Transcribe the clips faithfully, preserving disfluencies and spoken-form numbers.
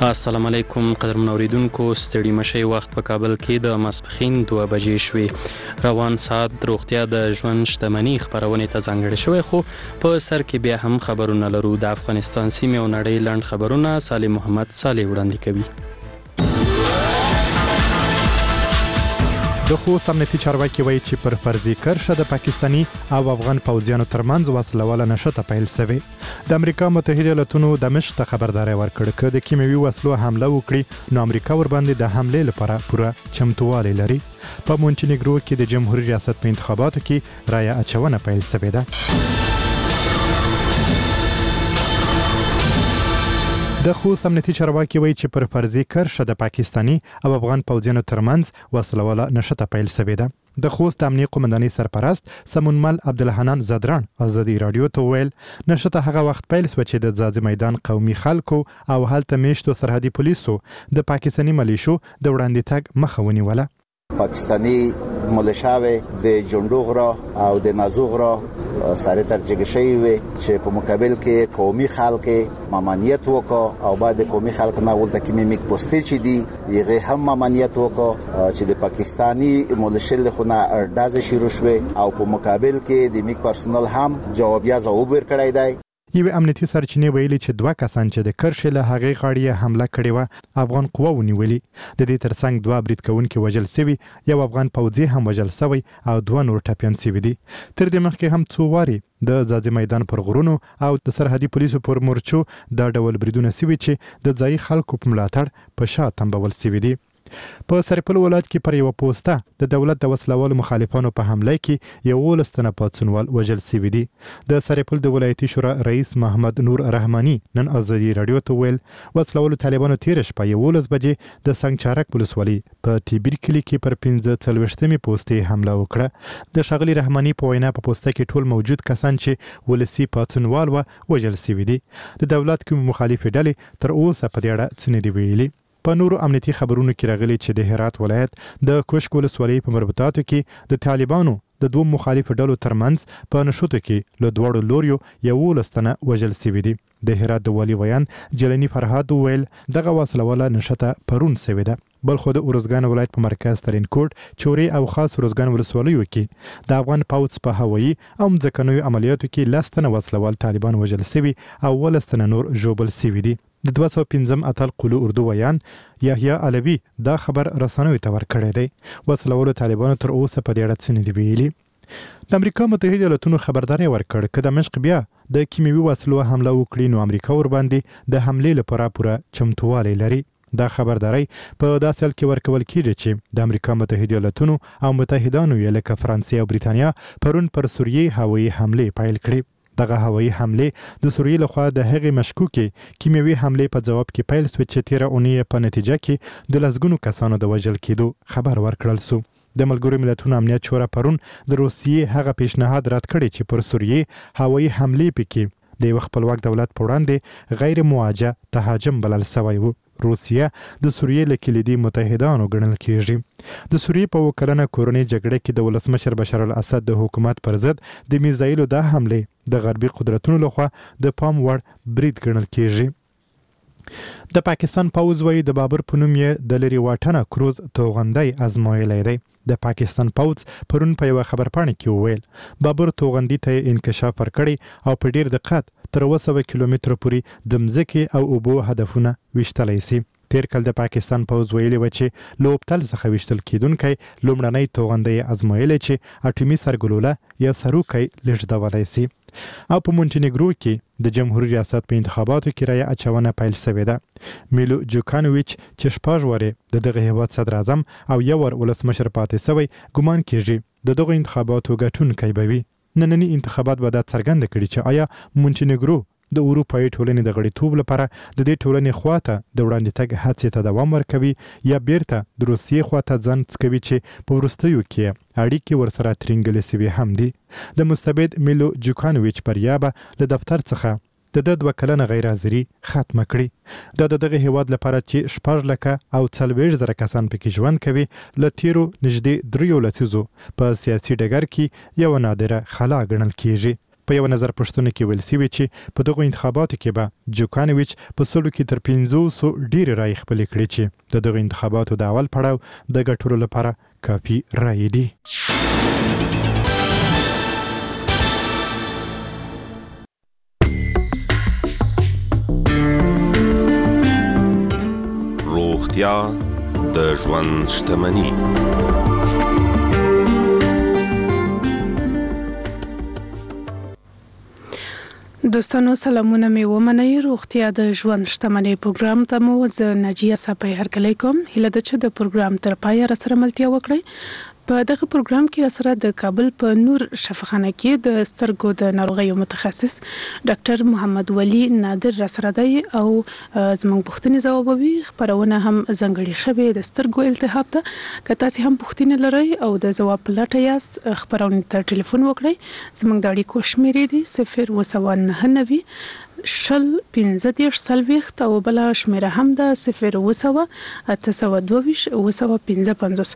السلام علیکم قدرمن اوریدونکو، ستړي مشئ. وخت په کابل کې د ماسپښین دوه بجې شوې. روان ساعت روغتیا د ژوند شتمنۍ خپرونې ته ځانګړی شوی، خو په سر کې بیا هم خبرونه لرو. د افغانستان سیمې او نړۍ لنډ خبرونه سالم محمد صالح وړاندې کوي. د خوست امنیتي چارواکي وایي چې پر فرضي کرښه د پاکستاني او افغان پوځیانو ترمنځ وسلواله نښته پیل شوې. د امریکا متحده ایالاتونو دمشق ته خبرداری ورکړ چې د کیمیاوي وسلو حمله وکړي نو امریکا ورباندې د حملې لپاره پوره چمتووالی لري. په مونټینیګرو کې د جمهوریت ریاست په انتخاباتو کې رایه اچونه پیل شوې ده. د خوست امنیتي چارواکي وایي چې پر فرضي کرښه د پاکستاني او افغان پوځیانو ترمنځ وسلواله نښته پیل شوې ده. د خوست امنیتي قومندانۍ سرپرست سمونمل عبدالحنان زدران ازادي رادیو ته ویل نښته هغه وخت پیل شوه چې د ځاځي میدان قومي خلکو او هلته میشتو سرحدي پولیسو د پاکستاني ملیشو د وړاندې تګ مخه ونیوله. پاکستانی ملیشاوی د جندوغ را او د نازوغ را سره تر جګشي وي چې په مقابل کې قومي خلک ممانعت وکړه او بعد قومي خلک نه ولته کې میک پوسټي چي دي یغه هم ممانعت وکړه چې د پاکستانی ملیشل خونه ارداز شروع شوه او په مقابل کې د میک پرسونل هم جوابیا ځواب ورکړای دی. یو امنیتي سرچینې ویلي چې دوه کسان چې د کرښې له هغې غاړې حمله کړې وه افغان قوا ونیولي. د دې ترڅنګ دوه برید کوونکي وژل شوي، یو افغان پوځي هم وژل شوی او دوه نور ټپیان شوي دي. تر دې مخکې هم څو واري د ځاځي میدان پر غرونو او د سرحدي پولیسو پر مورچو دا ډول بریدونه شوي چې د ځایي خلکو په ملاتړ په شا تمبول شوي دي. په سرپل ولایت کې پر یو پوسټه د دولت د وسلوالو مخالفانو په حمله کې یولس تنه پاتسونوال وژل شوي دي. د سرپل د ولایتي شورا رئیس محمد نور رحماني نن ازادي رادیو ته ویل وسلوالو طالبانو تیر شپه یولس بجې د سنگ چارک ولسوالۍ په تیبیر کلي کې پر پنځه څلوېښتمې پوسټې حمله وکړه. د ښاغلي رحماني په وینا په پوسټه کې ټول موجود کسان چې ولسي پاتسونوال و وژل شوي دي. د دولت کوم مخالفې ډلې تر اوسه په دې اړه څه نه دي ویلي. په نورو امنیتي خبرونو کې راغلي چې د هرات ولایت د کوشک ولسوالۍ په مربوطاتو کې د طالبانو د دوه مخالفو ډلو ترمنځ په نښتو کې له دواړو لوریو یولس تنه وژل شوي دي. د هرات د والي ویان جلنی فرهاد ویل دغه وسلواله نښته پرون شوې ده. بل خو د ارزګان ولایت په مرکز ترینکوټ، چوري او خاص ارزګان ولسوالیو کې د افغان پوځ په هوایي او ځمکنیو عملیاتو کې لس تنه وسلوال طالبان وژل شوي او ولس تنه نور ژوبل شوي دي. د دوه سوه پنځم اتل قلو اردو ویان یحیی علوي دا خبر رسنیو ته ورکړی دی. وسلوالو طالبانو تر اوسه په دې اړه څه نه دي ویلي. د امریکا متحده ایالاتونو خبرداری ورکړ چې دمشق بیا د کیمیاوي وسلو حمله وکړي نو امریکا ورباندې د حملې لپاره پوره چمتووالی لري. دا خبرداری په داسې حال کې ورکول کیږي چې د امریکا متحده ایالاتونو او متحدانو یې لکه فرانسې او بریتانیا پرون پر سوریې هوایي حملې پیل کړې. دغه هوایي حملې د سوریې لخوا د هغې مشکوکې کیمیاوي حملې په جواب کې پیل شوې چې تیره اونۍ په نتیجه کې د لسګونو کسانو د وژل کېدو خبر ورکړل شو. د ملګرو ملتونو امنیت شورا پرون د روسیې هغه پیشنهاد رد کړی چې پر سوریې هوایي حملې پکې د یو خپلواک دولت په وړاندې غیر مواجه تهاجم بلل شوی و. روسیه د سوریې له کلیدي متحدانو ګڼل کیږي. د سوریې په اووه کلنه کورنۍ جګړه کې د ولسمشر بشار الاسد د حکومت پر ضد د میزایلو دا حملې د غربي قدرتونو لخوا د پام وړ برید ګڼل کیږي. د پاکستان پوځ وایي د بابر په نوم یې د لري واټنه کروز توغندی ازمایلی دی. د پاکستان پوځ پرون په یوه خبرپاڼه کې وویل بابر توغندي ته انکشاف ورکړی او په ډیر دقت تر اوه سوه کیلومتره پورې د مځکې او اوبو هدفونه ویشتلی سي. تیر کال د پاکستان پوځ ویلي و چې له اوبتل څخه ویشتل کیدونکی لومړنی توغندی ازمایلی چې اټومي سرګلوله یا سروکی لیږدولی سي. او په مونټینیګرو کې د جمهوریت ریاست په انتخاباتو کې رایه اچونه پیل شوې ده. میلو جوکانویچ چې شپږ وارې د دغه هیواد صدر اعظم او یو وار ولسمشر پاتې شوی ګمان کیږي د دغه انتخاباتو ګټونکی به وي. ننني انتخابات به دا څرګنده کړي چې آیا مونټینیګرو د اروپایي ټولنې د غړیتوب لپاره د دې ټولنې خواته د وړاندې تګ هڅې ته دوام ورکوي یا بیرته د روسیې خواته ځان څکوي چې په وروستیو کې اړیکې ورسره ترینګلې شوي هم دي. د مستبد میلو جوکانویچ بریا به له دفتر څخه د ده دوه کلنه غیر حاضري ختمه کړي. دا د دغه هیواد لپاره چې شپږ لکه او څلوېښت زره کسان پکې ژوند کوي له تیرو نږدې دریو لسیزو په سیاسي ډګر کې یوه نادره خلا ګڼل کیږي. په یو نظر پوښتنه کې ویل شوی چې په دغه انتخاباتو کې به جوکانویچ په سلو کې تر پنځوسو ډېرې رایې خپلې کړې چې د دغه انتخاباتو د اول پړاو د ګټلو لپاره کافي رایې دي. روغتیا د ژوند شتمني. دوستانو سلامونه مې ومنئ. روغتیا د ژوند شتمنۍ پروګرام ته مو زه ناجیه صاحب هرکلی کوم. هیله ده چې د پروګرام تر پایه راسره ملتیا وکړئ. په دغه پروګرام کې راسره د کابل په نور شفاخانه کې د سترګو د ناروغیو متخصص ډاکټر محمد ولی نادر راسره دی او زموږ پوښتنې ځوابوي. خبرونه هم ځانګړې شوې د سترګو التهاب ته. که تاسو هم پوښتنې لرئ او د ځواب په لټه یاست خبرونه ته ټلیفون وکړئ. زموږ د اړیکو شمیرې دي صفر اووه سوه نهه نوي شل پنځه دېرش څلوېښت او بله شمیره هم ده صفر اووه سوه اته سوه دوه ویشت اووه سوه پنځه پنځوس.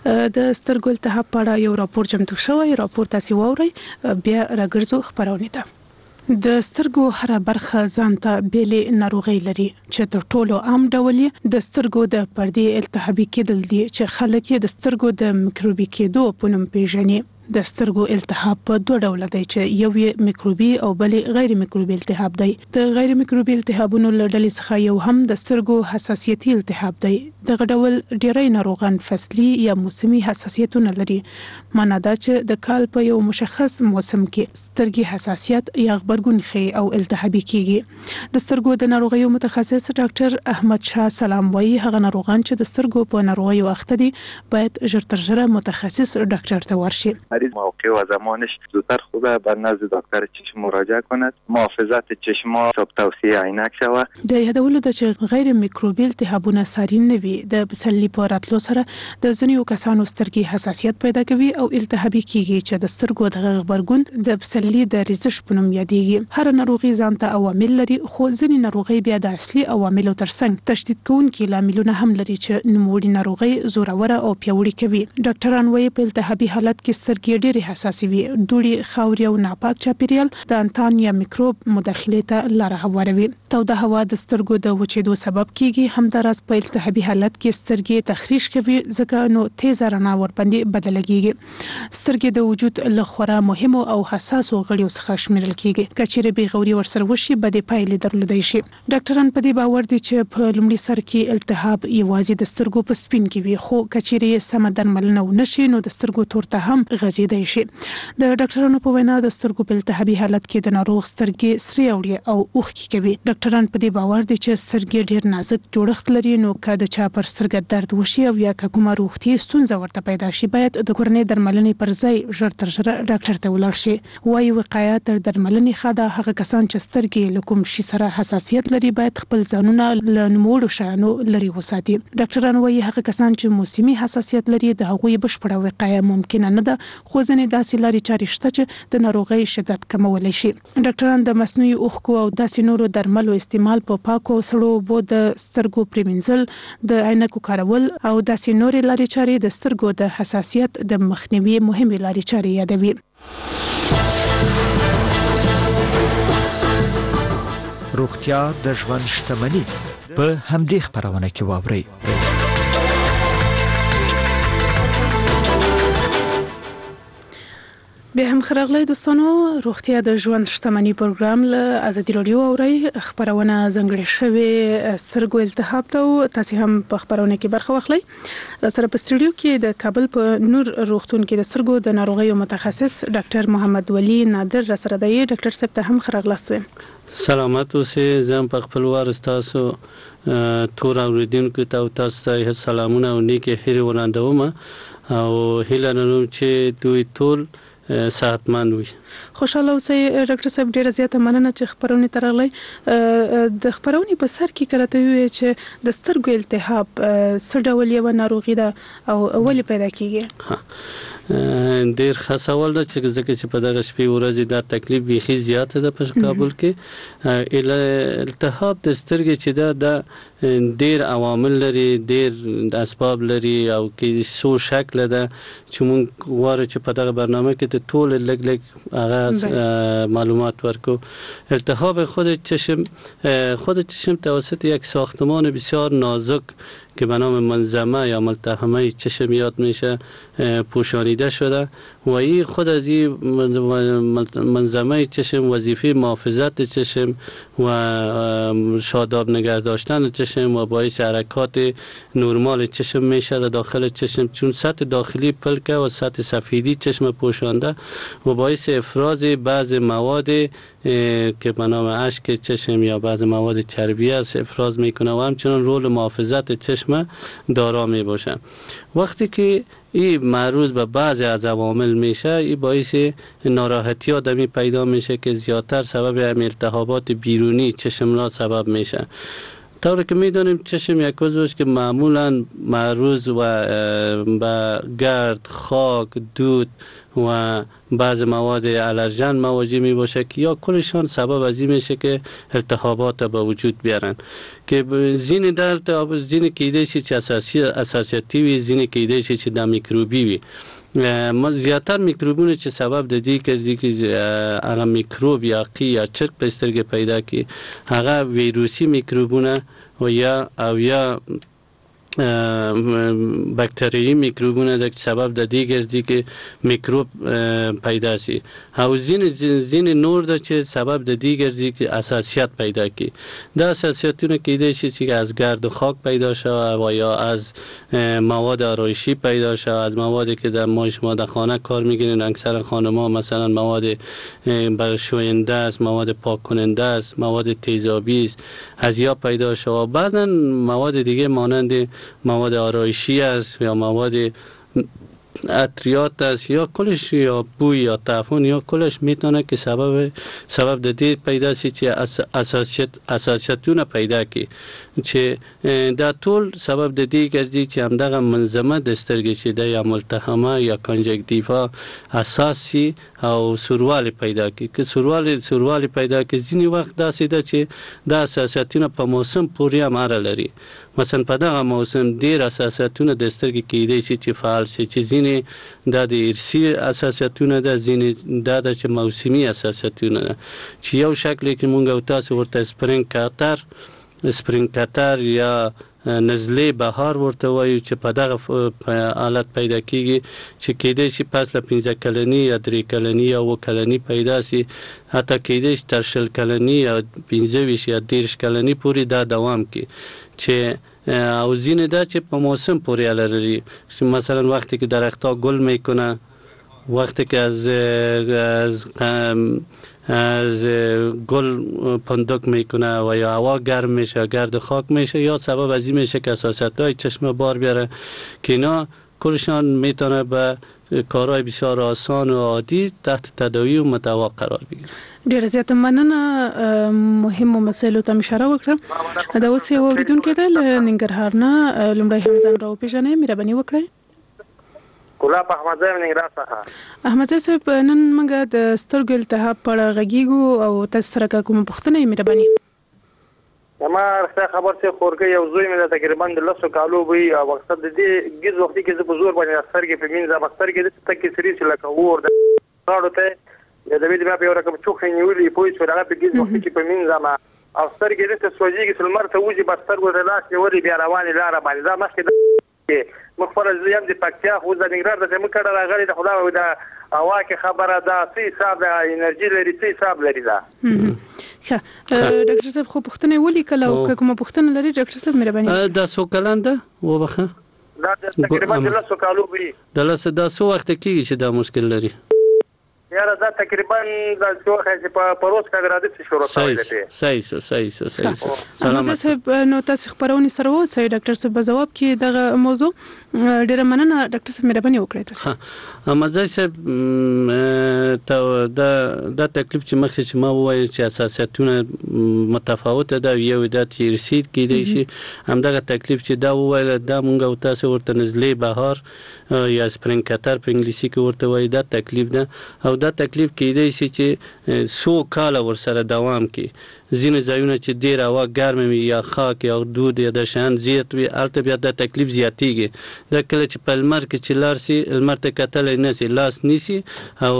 د سترګو التهاب په اړه یو راپور چمتو شوی. راپور تاسو واورئ بیا راګرځو خبرونه ته. د سترګو هر برخه ځان ته بیلې ناروغي لري چې تر ټولو عام ډول د سترګو د پردې التهابي کېدل دي چې خلک یې د سترګو د میکروبي کېدو په نوم پیژني. د سترګو التهاب په دوه ډوله دی چې یو یې میکروبي او بل غیر میکروبي التهاب دی. د غیر میکروبي التهابونو له ډلې څخه یو هم د سترګو حساسیتي التهاب دی. دغه ډول ډیری ناروغان فصلي یا موسمي حساسیتونه لري. معنا دا چې د کال په یو مشخص موسم کې سترګې حساسیت یا غبرګون ښيي او التهابي کیږي. د سترګو د ناروغیو متخصص ډاکټر احمد شاه سلام وایي هغه ناروغان چې د سترګو په ناروغیو اخته دي باید ژر تر ژره متخصص ډاکټر ته ورشي. مریض موقع و زمانش زودتر خوبه بر نزد دکتر چشم مراجعه کند. محافظت چشم صاحب توصیه عینک شود. د یادولو د چې غیر میکروبي التهابونه ساري نه وي. د پسرلي په راتلو سره د ځینو کسانو سترګې حساسیت پیدا کوي او التهابي کیږي چې د سترګو د غبرګون د پسرلي د ریزش په نوم یادېږي. هر ناروغي ځان ته عوامل لري خو ځینې ناروغي بیا د اصلي عواملو ترڅنګ تشدید کوونکي لاملونه هم لري چې نوموړي ناروغي زوروره او پیاوړي کوي. ډاکټران وايي په التهابي حالت کې سترګې ډېرې حساسې وي. دوړې، خاورې او ناپاک چاپیریال د انتان یا میکروب مداخلې ته لاره هواروي. توده هوا د سترګو د وچېدو سبب کیږي. همداراز په التهابي حالت کې سترګې تخریش کوي ځکه نو تیزه رڼا ورباندې بدلېږي. سترګې د وجود له خورا مهمو او حساسو غړیو څخه شمیرل کیږي. کچېرې بې غوري ورسره وشي بدې پایلې درلودای شي. ډاکټران په دې باور دي چې په لومړي سر کې التهاب یوازې د سترګو په سپین کې وي خو کچېرې سمه درملنه ونشي نو د سترګو تورته هم غځېدای شي. د ډاکټرانو په وینا د سترګو په التهابي حالت کې د ناروغ سترګې سرې اوړي او اوښکې کوي. ډاکټران په دې باور دي چې سترګې ډېر نازک جوړښت لري نو که د چا پر سترګه درد وشي او یا که کومه روغتي ستونزه ورته پیدا شي باید د کورنۍ درملنې پر ځای ژر تر ژره ډاکټر ته ولاړ شي. وايي وقایه تر درملنې ښه ده. هغه کسان چې سترګې له کوم شي سره حساسیت لري باید خپل ځانونه له نوموړو شیانو لرې وساتي. ډاکټران وايي هغه کسان چې موسمي حساسیت لري د هغوی بشپړه وقایه ممکنه نه ده خو ځینې داسې لارې چارې شته چې د ناروغۍ شدت کمولی شي. ډاکټران د مصنوعي اوښکو او داسې نورو درملو استعمال په پاکو سړو اوبو د سترګو پریمنځل د عینکو کارول او داسې نورې لارې چارې د سترګو د حساسیت د مخنیوي مهمې لارې چارې یادوي. روغتیا د ژوند شتمني په همدې خبرونه کې واورئ. به هم خراغلی دوستانو. روغتیا د ژوند شتمنۍ پروګرام له ازادي رادیو اوري. خبرونه ځانګړې شوې سترګو التهاب ته. تاسو هم په خبرونه کې برخه واخلئ. را سره په سټوډیو کې د کابل په نور روغتون کې د سترګو د ناروغیو متخصص ډاکټر محمد ولی نادر را سره دی. ډاکټر صاحب ته هم خراغلاست ویم. سلامت اوسئ. زه په خپل وار تاسو تور اوریدونکو ته تاسو ته سلامونه او نیکه هیله وړاندوم او هیله لرم چې دوی ټول صحتمند وي. خوشاله اوسئ. ډاکټر صاحب ډیره زیاته مننه چې خبرونه ترغلي. د خبرونې په سر کې کړه ته وی چې د سترګو التهاب څه ډول یو ناروغي ده او ولې پیدا کیږي؟ ډیر ښه سوال ده چې ځکه چې په دغه شپې ورځې دا تکلیف بیخي زیاته ده په کابل کې. التهاب د سترګې چې دا د ډیر عوامل لري، ډیر اسباب لري او کې څو شکل ده چې موږ غواړو چې په دغه برنامه کې د ټول لږ لږ هغه معلومات ورکو. التهاب خود چشم خود چشم توسط یک ساختمان بسیار نازک که به نام منظمه یا ملتحمه چشم یاد میشه پوشانیده شده و این خود از این منظمه چشم وظیفه محافظت چشم و شاداب نگه داشتن چشم و باعث حرکات نرمال چشم میشه در داخل چشم، چون سطح داخلی پلکه و سطح سفیدی چشم پوشانده و باعث افراز بعض مواد که به نام اشک چشم یا بعض مواد چربی است افراز میکنه و همچنان رول محافظت چشم دارا می باشه. وقتی که این معروض به بعضی از عوامل میشه، این باعث ناراحتی آدمی پیدا میشه که زیادتر سبب هم التهابات بیرونی چشم را سبب میشه. طوری که میدونیم چشم یک عضوست که معمولا معروض و به گرد، خاک، دود و بعض مواد آلرژن مواجه می باشه که یا کلشان سبب از این میشه که التهابات به وجود بیارن که زین در التهاب زین کیده شی چې اساسی اساسیتی وي، زین کیده شی چې د میکروبی وي. زیاتر میکروبونه چې سبب د دې کړي چې هغه میکروب یا قی یا چرک په سترګې پیدا کی، هغه ویروسی میکروبونه و یا او یا بکتریایی میکروبونه ده که سبب د دې ګرځي که میکروب پیدا شي او ځینې ځینې نور ده چې سبب د دې ګرځي که حساسیت پیدا کی. دا حساسیتونه کیدای شي چې از گرد و خاک پیدا شود و یا از مواد آرایشی پیدا شود، از موادی که در ما شما در خانه کار میگیرین اکثر خانم‌ها مثلا مواد برشوینده است، مواد پاک کننده است، مواد تیزابی است، از یا پیدا شود. بعضا مواد دیگه مانند مواد آرایشی است یا مواد عطریات است یا کلش یا بوی یا تعفن یا کلش میتونه که سبب سبب د دې پیدا شي چې اساسیت اساسیتونه پیدا کی چې دا ټول سبب د دې ګرځي چې همدغه منظمه د سترګې چې د یا ملتحمه یا کنجکتیوا اساسي او سوروالي پیدا کی که سوروالي سوروالي پیدا کی ځینی وخت داسې ده چې د اساسیتونه په موسم پورې هم اړه لري. مثلا په دغه موسم ډیر اساسیتونه د سترګې کېدای شي چې فعال شي چې ځینې د ارثي اساسیتونه ده، ځینې دا د چې موسمي اساسیتونه ده چې یو شکل کې مونږ او تاسو ورته سپرینګ کاتر سپرینګ کاتر یا نزله بهار ورته وایو چې په دغه حالت پیدا کیږي چې کېدای شي پس له پنځه کلنی یا درې کلنی یا اووه کلنی پیدا شي، حتی کېدای شي تر شل کلنی یا پنځه ویشت یا دېرش کلنی پورې دا دوام کوي چې او ځینې دا چې په موسم پورې اړه لري. مثلا وقتی که درختها گل میکنه، وقتی که از از از گل پندک میکنه و یا هوا گرم میشه، گرد خاک میشه، یا سبب از این میشه که اساسیت‌های چشم بار بیاره که اینا کلشان میتونه به کارهای بسیار آسان و عادی تحت تداوی و مدوا قرار بگیره. ډیره زیاته مننه. مهمو مسایلو ته اشاره وکړه. دا اوس یو اوریدونکو ده له ننګرهار نه، لومړی هم ځان راوپېژنئ، مهرباني وکړئ. ګلاب احمد زایم ننګرهار څخه. احمد صاحب نن موږ د سترګو التهاب په اړه غږیږو او تاسو سره کومه پوښتنه یې مهرباني؟ ما رښتیا خبر چې خورګي یو زوی مې تقریبا د لسو کالو وي او مقصد د دې ګیز وخت کې زه په زور باندې سترګې په مینځه سترګې د تکې سری چې لکه ور د راړو ته د دې بیا په یو رقم چوخې نیولې پوي چې هغه په ګیز وخت کې په مینځه ما او سترګې د سوځيږي چې لمر ته وځي بس سترګو د لاس نیولې بیا روانې لار باندې دا مخکې مخفر زیم د پکتیا خو د نګرار د زمو کړه راغلي د خدا د هوا کې خبره ده سي حساب د انرژي لري سي حساب لري دا. ښه ډاکټر صاحب خو پوښتنه ولیکله او کومه پوښتنه لري ډاکټر صاحب مهرباني؟ دا سو کلنده وبخه دا تقریبا د لسو کالو وي. د لسو دا سو وخت کېږي چې دا مشکل لري. یاره دا تقریبا د څو خاصه په پروس کا غراډه شروع شوی دی. صحیح صحیح صحیح. سلام صاحب، نو تاسو خبرونه سره وو سي ډاکټر صاحب جواب کې دغه موضوع ډیره مننه ډاکټر صاحب مهرباني وکړئ تاسو مزای صاحب ته دا د تکلیف چې مخکې چې ما وایي چې اساسیتونه متفاوته ده یو د چې رسید کېدای شي همدغه تکلیف چې دا وایي دا مونږ او تاسو ورته نزلې بهار یا سپرینګ کتر په انګلیسي کې ورته وایي دا تکلیف ده او دا تکلیف کېدای شي چې څو کاله ورسره دوام کوي ځینې ځایونه چې ډېر هوا ګرمه وي یا خاک یا دود یا د شیان زیات وي هلته بیا د تکلیف زیاتېږي دا کله چې په لمر کې چې لاړ شي لمر ته کتلی نه شي لاس نیسي او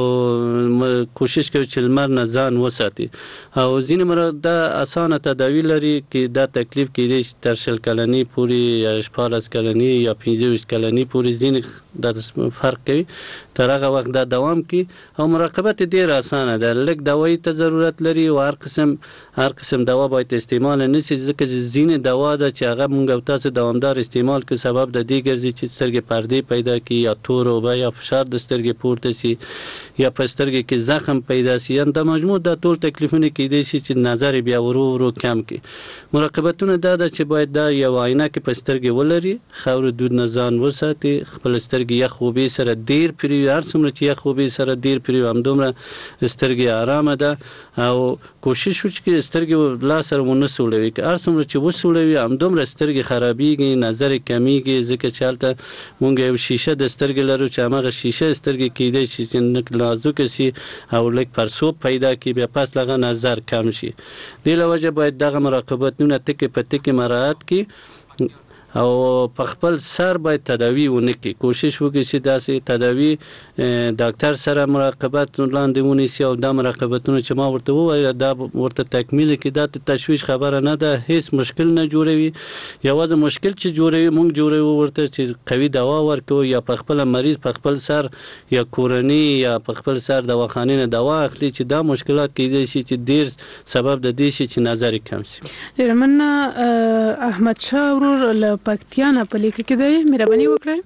کوشش کوي چې لمر نه ځان وساتي او ځینې مرات دا اسانه تداوي لري کې دا تکلیف کېدای شي تر شل کلنۍ پورې یا شپاړس کلنۍ یا پنځه ویشت کلنۍ پورې ځینې دا فرق کوي تر هغه وخت دا دوام کوي او مراقبت ډېر اسانه ده لږ دوایي ته ضرورت لري او هر قسم هر قسم دوا باید استعمال نه شي ځکه چې ځینې دوا ده چې هغه مونږ او تاسو دوامدار استعمال کوي سبب د دې ګرځي چې سترګې پردې پیدا کړي یا تور اوبه یا فشار د سترګې پورته شي یا په سترګې کې زخم پیدا شي یا د مجموع د ټول تکلیفونه کېدای شي چې نظر بیا ورو ورو کم کړي مراقبتونه دا ده چې باید دا یو آینه کې په سترګې ولري خاور دود نه ځان وساتي خپل سترګې یخ اوبې سره ډېر پرې هر څومره چې یخ اوبې سره ډېر پرې همدومره سترګې آرامه ده او کوشش وکړي سترګې لا سره ونه سولوي هر څومره چې وسولوي همدومره سترګې خرابېږي نظر کمیږي ځکه چې هلته مونږ یو شیشه د سترګې لرو چې هماغه شیشه سترګې کېدای شي چې نازکه شي او لږ پرسوب پیدا کړي بیا پس لغه نظر کم شي دې له وجې باید دغه مراقبتونه ټکي په ټکي مراعات کړي او په خپل سر باید تداوی ونه کړي کوشش وکړي چې داسې تداوی ډاکټر سره مراقبت لاندې ونیسي او دا مراقبتونه چې ما ورته وویل دا ورته تکمیل کړي دا د تشویش خبره نه ده هیڅ مشکل نه جوړوي یوازې مشکل چې جوړوي مونږ جوړوي ورته چې قوي دوا ورکو یا په خپل مریض په خپل سر یا کورنۍ یا په خپل سر دواخانې نه دوا اخلي چې دا مشکلات کېدای شي چې ډېر سبب د دې شي چې نظر کم شي ډېره مننه احمد شاه ورور پکتیا نه په لیک کې دی مهرباني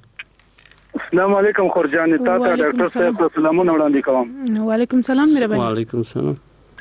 وکړئ السلام علیکم خورجان تا ته ډاکټر صاحب سلامونه وړاندې کوم وعلیکم السلام مهرباني وعلیکم السلام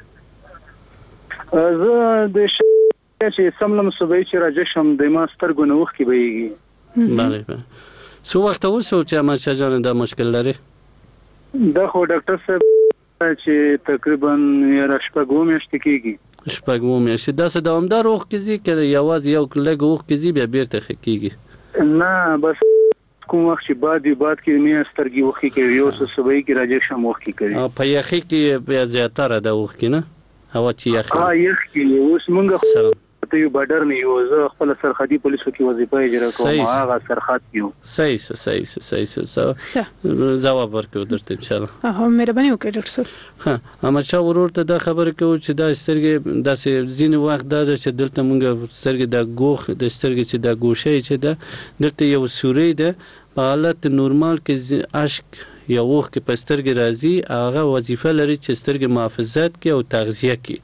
زه د چې سملم صبح چې راځم د ما سترګو نه وخت کې بهيږي بله سو وخت اوسو چې ما شجان دا مشکل لري دا خو ډاکټر صاحب چې تقریبا یې شپږ میاشتې کېږي شپږ میاشتې دا څه دوامدار وخت کېږي که یوازې یو لږ وخت کېږي بیا بیرته ښه کېږي نه بس کوم وخت چې باد وي باد کې مې سترګې وخت کوي یو څه صبح کې راځي شم وخت کوي په یخي کې بیا زیاتره د وخت کې نه هوا چې یخ ها یخ کې اوس مونږ ته یو بډر نه یو زه خپل سرحدي پولیسو کې وظیفه اجرا کوم هغه سرحد یو صحیح صحیح صحیح صحیح جواب ورکړو درته ان شاء الله ها مهرباني وکړئ ډاکټر صاحب ها اما چا ورور ته دا خبره کوي چې دا سترګې داسې ځینې وخت دا چې دلته مونږ سترګې د ګوخ د سترګې چې د ګوشې چې ده دلته یو سوري ده په حالت نورمال کې اشک یا وخت کې په سترګې راځي هغه وظیفه لري چې سترګې محافظت کوي او تغذیه کوي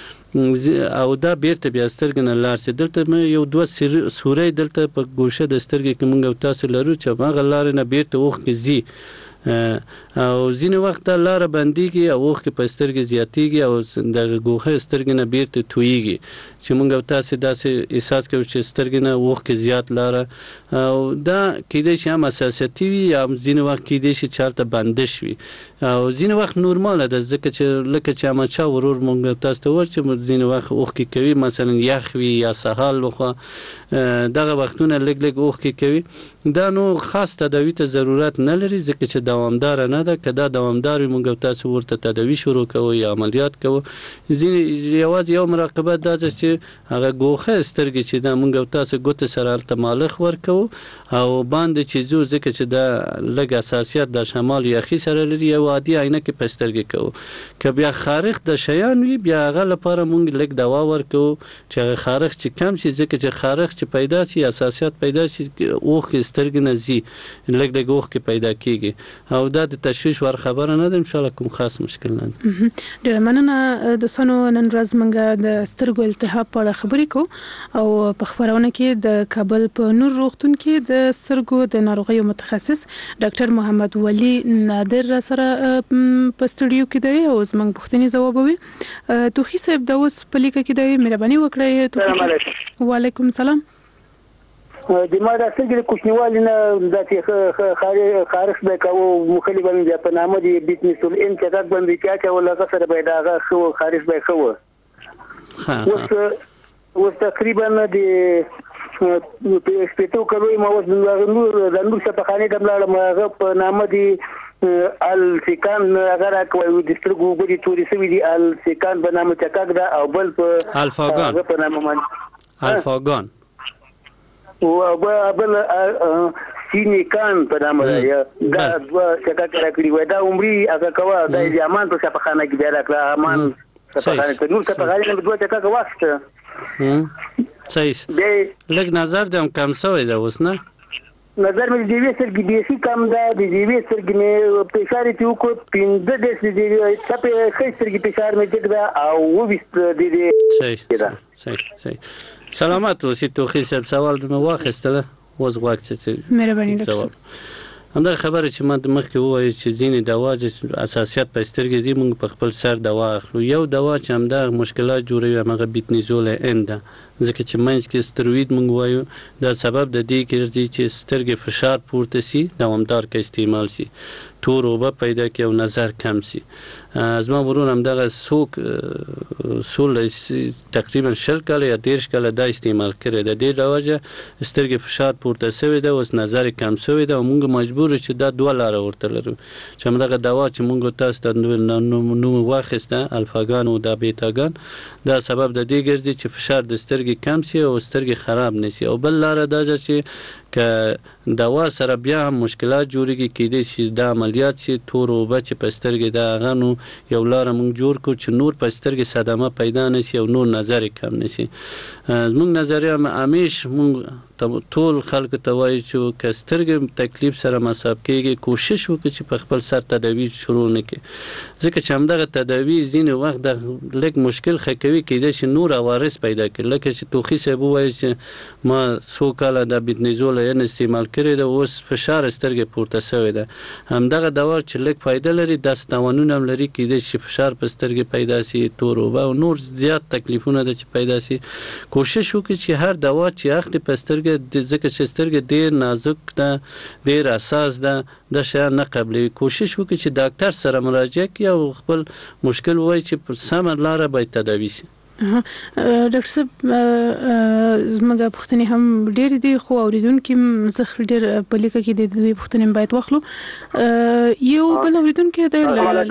او دا بیرته بیا سترګې نه لاړ شي دلته یو دوه سوري دلته په ګوشه د سترګې کې مونږ تاسو لرو چې هغه لارې نه بیرته وخت کې ځي او ځینې وخت لاره بندېږي او وخت په سترګې زیاتېږي او د ګوښه سترګې نه بیرته تویږي چې موږ تاسو داسې احساس کوو چې سترګې نه وخت زیات لاره او دا کېدای شي هم اساسیتي وي یا ځینې وخت کېدای شي چې هلته بندش وي او ځینې وخت نورماله ده ځکه چې لکه چې احمدشاه ورور موږ تاسو ته وویل چې ځینې وخت وخت کوي مثلا یخ وي یا سهال لخوا دغه وختونه لږ لږ وخت کوي دا نو خاص تداوي ته ضرورت نه لري ځکه چې دوامدار نه ده که دا دوامدار وي موږ تاسو ورته تداوي شروع کوو یا عملیات کوو ځینې یوازې یو مراقبت دا ده چې هغه ګوښه سترګې چې دا موږ تاسو ګوتې سره هلته مالښ ورکوو او باندې چې ځو ځکه چې دا لږ حساسیت د شمال یخي سره لري یو عادي عینکې په سترګې کوو که بیا خارښ د شیان وي بیا هغه لپاره موږ لږ دوا ورکوو چې هغه خارښ چې کم شي ځکه چې خارښ چې پیدا شي حساسیت پیدا شي اوښکې سترګې نه ځي لږ لږ اوښکې پیدا کېږي او دا د تشویش ور خبره نه ده ان شاء الله کوم خاص مشکل نه ده ډېره مننه دوستانو نن ورځ موږ د سترګو التهاب په اړه خبرې کوو او په خبرونه کې د کابل په نور روغتون کې د سترګو د ناروغیو متخصص ډاکټر محمد ولی نادر سره په سټوډیو کې دی او زموږ پوښتنې ځوابوي توخي صاحب دا اوس په لیکه کې دی مهرباني وکړئ توخي وعلیکم السلام د ما د سترګې کوچنیوالي نه داسې خارښ به کوو مخلي به مې په نامه د بیتنیسول ان چکک به مې کیا کول هغه سره به د هغه ښه خارښ به ښه وه. اوس اوس تقریبا د شپېتو کلو یم اوس د نور شفاخانې ته ولاړم هغه په نامه د الفیکان هغه راکوي د سترګو اوبه دي تورې شوي دي الفیکان په نامه چکک ده او بل په الفاګان په نامه باندې الفاګان او بل سینیکان په نامه ده دا دوه چکک راکړي وای دا عمري هغه کوه دا د امان په شفاخانه کې بیا راکړه امان شفاخانه کې نور شفاخانې نه دوه چکک واخیسته. صحیح. لږ نظر دې هم کم شوی ده اوس نه؟ نظر مې د یوې سترګې بیخي کم ده د یوې سترګې مې فشار یې وکړ پنځه دېرش د چپې ښۍ سترګې فشار مې ټیټ ده او اوویشت د صحیح صحیح صحیح. سلامت اوسئ توخي صاحب سوال مې واخیستله اوس غواړم چې مهرباني وکړئ. همدا خبره چې ما د مخکې ووایي چې ځینې دوا چې اساسیت په سترګې دي موږ په خپل سر دوا اخلو. یو دوا چې همدا مشکلات جوړوي هغه بیتنیزول ان ده ځکه چې منځ کې ستروید موږ وایو دا سبب د دې ګرځي چې سترګې فشار پورته سي دوامدار کې استعمال سي تور اوبه پیدا کوي او نظر کم سي. زما ورور هم دغه سوک سول تقریبا شل کاله یا دیرش کاله دا استعمال کړی د دې لوجه سترګې فشار پورته شوی ده اوس نظر کم شوی ده او موږ مجبور چې دا دوه لاره ورته لرو چې همدغه دوا چې موږ تاسو ته نوم واخیسته الفاګان او دا بیتاګان دا سبب د دې ګرځي چې فشار د سترګې کم سي او سترګې خراب نشي او بل لاره دا چې که دوا سره بیا هم مشکلات جوړیږي کېدای شي دا عملیات شي تور اوبه چې په سترګې د هغه نو یو لاره موږ جوړ کړو چې نور په سترګې صدمه پیدا نشي او نور نظر کم نشي. زموږ نظریه همیش موږ ټول خلکو ته وایي چې که سترګې تکلیف سره مصاب کېږي کوشش وکړي چې په خپل سر تداوي شروع نه کړي ځکه چې همدغه تداوي ځینې وخت د لږ مشکل ښه کوي کېدای شي نور عوارض پیدا کړي لکه چې توخي صاحب ووایي چې ما څو کاله د بیتنیزول ان استعمال کړی ده اوس فشار سترګې پورته شوی ده همدغه دوا چې لږ فایده لري داسې تاوانونه هم لري کېدای شي فشار په سترګې پیدا شي تور اوبه او نور زیات تکلیفونه ده چې پیدا شي. کوشش وکړي چې هر دوا چې اخلي په سترګې ځکه چې سترګې ډېر نازک ده ډېر اساس ده د شیان نه قبلوي کوشش وکړي چې ډاکټر سره مراجعه کړي او خپل مشکل ووایي چې په سمه لاره باید تداوي شي. ډاکټر صاحب زموږ پوښتنې هم ډېرې دي خو اوریدونکي زه ډېر په لیکه کې د دوی پوښتنې باید واخلو. یو بل اوریدونکي د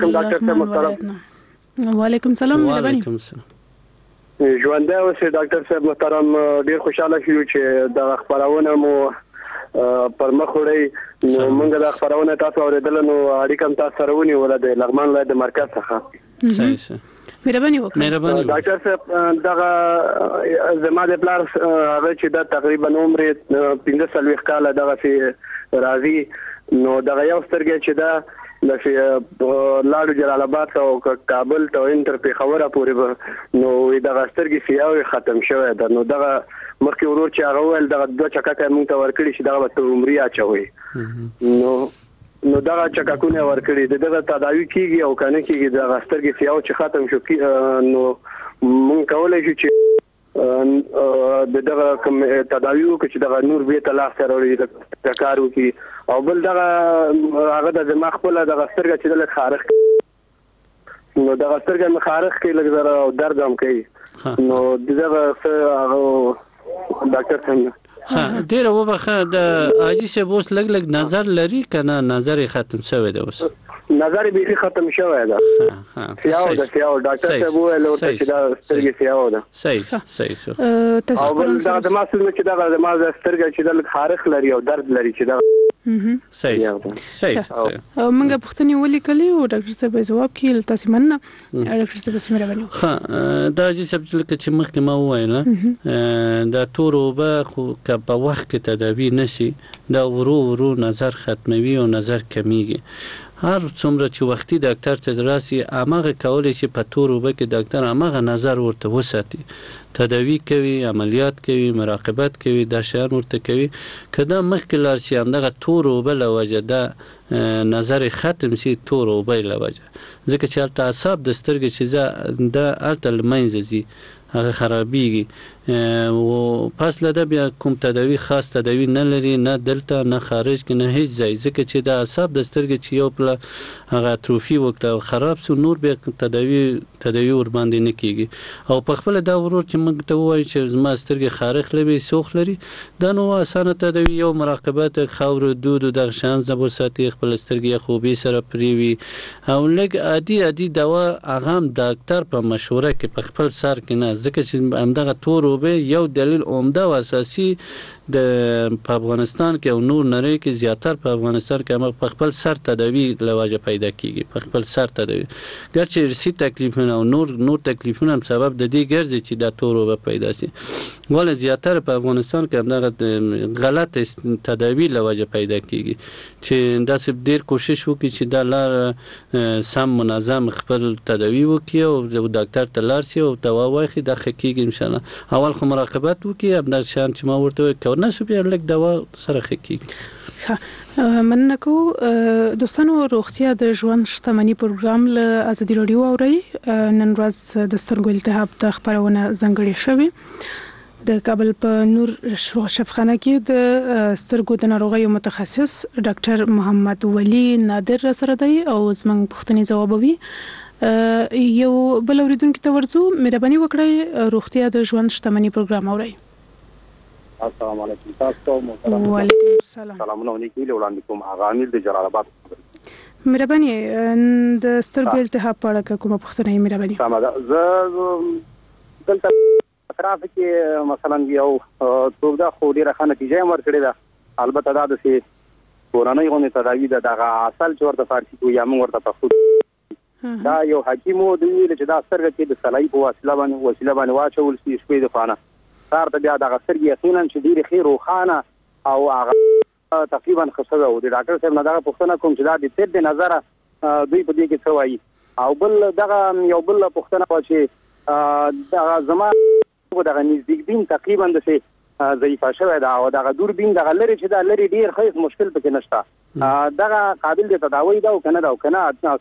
وعلیکم السلام وعلیکم السلام ژوندی اوسئ ډاکټر صاحب محترم ډېر خوشحاله شو چې د خبرونه مو پر مخ وړئ نو موږ د خبرونه تاسو اوریدل نو اړیکه هم تاسو سره ونیوله د لغمان ولایت د مرکز څخه. صحیح صحیح مهرباني وکړئ. ډاکټر صاحب دغه زما د پلار هغه چې دا تقریبا عمر پنځه څلوېښت کاله دغسې راځي نو دغه یو سترګې چې دا لکه لاړو جلال آباد ته او کابل ته او تر پېښوره پورې نو دغه سترګې سیاوې ختم شوی ده نو دغه مخکې ورور چې هغه وویل دغه دوه چککه موږ ته ورکړي چې دغه به تر عمري اچوي نو نو دغه چککونه ورکړي د دغه تداوي کېږي او که نه کېږي دغه سترګې سیاو چې ختم شو نو موږ کولی شو چې د دغه کوم تداوی وکړي چې دغه نور به ته لاس سره وړي کار وکړي او بل دغه هغه د زما خپله دغه سترګه چې لږ خارښ نو دغه سترګه مې خارښ کوي لږ زره او درد هم کوي نو دغه څه ډاکټر څنګه ها ډیره وبخه د حاجي صاحب اوس لګ لګ نظر لري کنه نظر ختم شوی دی اوس نظر به ختم شوی دی ها سیاو د سیاو ډاکټر صاحب ویل ورته چې دا سترګې سیاو ده صحیح صحیح او بل دا د ما سره چې دا د ما سترګې چې د خارښ لري او درد لري چې دا صحیح صحیح موږ پوښتنې ولیکلې او ډاکټر صاحب جواب کړي تاسو مننه ډاکټر صاحب سمره ونیو ها دا چې سبجل چې مخکې ما وایله دا تور وبه خو په وخت کې تداوی نشي دا ورو ورو نظر ختموي او نظر کمیږي هر څومره چې وختي ډاکټر ته راسي هغه کولای شي په تور وبه کې ډاکټر هغه نظر ورته وساتي تداوی کوي عملیات کوي مراقبت کوي دا شیان ورته کوي کله مخکې لار شي هغه تور وبه لوجه دا نظر ختم شي تور وبه لوجه ځکه چې البته اعصاب د سترګې چې دا الته لمنځه ځي هغه خرابېږي او پس لده بیا کوم تداوی خاص تداوی نه لري نه دلته نه خارج کې نه هیڅ ځای ځکه چې د اعصاب د سترګې چې یو پله هغه اتروفي وکړه او خراب سو نور بیا تداوی تداوی ور باندې نه کیږي او په خپل دا ورور چې موږ ته وایي چې زما سترګې خارخ لري سوخ لري دا نو اسانه تداوی یو مراقبت خاور دود د شان زبر ساتي خپل سترګې خوبي سره پریوي او لګ عادي عادي دوا هغه ډاکټر په مشوره کې په خپل سر کې نه ځکه چې همدغه تور به یو دلیل عمده او اساسي د په افغانستان کې او نور نړۍ کې زیاتره په افغانستان کې هم په خپل سر تداوی لواجه پیدا کیږي په خپل سر تداوی ګرچې ارثي تکلیفونه او نور نور تکلیفونه هم سبب د دې ګرځي چې دا تور به پیدا شي ولې زیاتره په افغانستان کې هم غلط تداوی لواجه پیدا کیږي چې داسې ډیر کوشش وکړي چې دا لار سم منظم خپل تداوی وکړي او د ډاکټر ته لاړ شي او دوا واخلي دا خکېږي ان شاء الله اول خو مراقبت وکړي هم دا شان چې ما ورته نه سو بیا لګ دوا سره خکېږي مننه کو دوستانو روغتیا د ژوند شتمنۍ پروګرام له ازادي رادیو اوري نن ورځ د سترګو التهاب د خبرونه ځنګړې شوې د کابل په نور شفخانه کې د سترګو د ناروغیو متخصص ډاکټر محمد ولی نادر سره دی او زموږ پوښتنې ځوابوي یو بل اوریدونکو ته ورځو مهرباني وکړئ روغتیا د ژوند شتمنۍ پروګرام اوري السلام علیکم تاسو محترم وعلیکم السلام سلامونه علیکم وړاندې کوم هغه امیر د جلال آباد مهرباني د سترګو التهاب په اړه کومه پوښتنه یې مهرباني سم ده زه دلته اطراف کې مثلا یو توګه خو ډیره ښه نتیجه یې ورکړې ده البته دا د سي کورنۍ غونې تداوی ده دغه اصل چې ورته فارسي کوي یا موږ ورته پښتو دا یو حکیم و دی چې دا سترګې کې د سلای په وسیله باندې وسیله باندې واچول شي شپې د خانه کار ته بیا دغه سترګې یقینا چې ډېرې ښې روښانه او هغه تقریبا خسته و د ډاکټر صاحب نه دغه پوښتنه کوم چې دا د طب د نظره دوی په دې کې څه وایي او بل دغه یو بل پوښتنه و چې دغه زما دغه نزدیک بین تقریبا د څه ضعیفه شوی دا او دغه دوربین دغه لري چې دا لري ډېر خیس مشکل پکې نشته دغه قابل د تداوی دا او کنه دا او کنه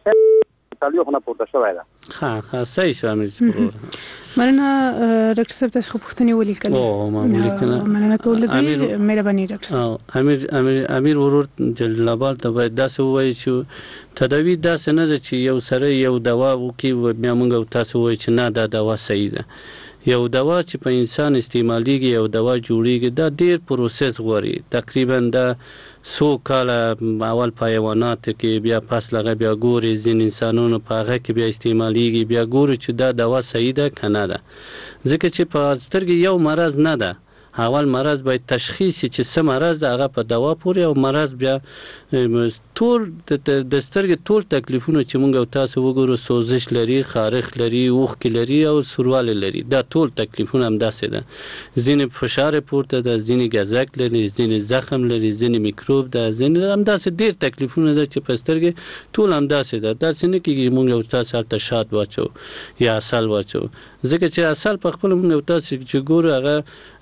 تالیو خو نه پورته شوی دا ها ها صحیح شو امیر مننه ډاکټر صاحب تاسو پوښتنه ولیکل او ما ولیکل مننه کول دي مهرباني ډاکټر صاحب امیر امیر امیر ورور جلال آباد ته باید داسې وایي چې تداوی داسې نه ده چې یو سره یو دوا وکي بیا موږ تاسو وایي چې نه دا دوا صحیح ده یو دوا چې په انسان استعمالېږي یو دوا جوړیږي دا ډیر پروسس غواړي تقریبا دا سو کاله اول په حیوانات کې بیا پس لغه بیا ګوري ځین انسانونو په هغه کې بیا استعمالېږي بیا ګوري چې دا دوا صحیح ده کنه ده ځکه چې په سترګې یو مرض نه ده اول مرض باید تشخیص چې څه مرض ده هغه په دوا پورې او مرض بیا ټول د سترګې ټول تکلیفونه چې موږ تاسو وګورو سوزش لري خارخ لري اوښکې لري او سورواله لري دا ټول تکلیفونه هم داسې ده ځینې فشار پورته ده ځینې ګزک لري ځینې زخم لري ځینې میکروب ده ځینې هم داسې ډېر تکلیفونه ده چې په سترګې ټول هم داسې ده داسې نه کېږي موږ تاسو هلته شات واچو یا عسل واچو ځکه چې عسل په خپل موږ تاسو چې ګورو هغه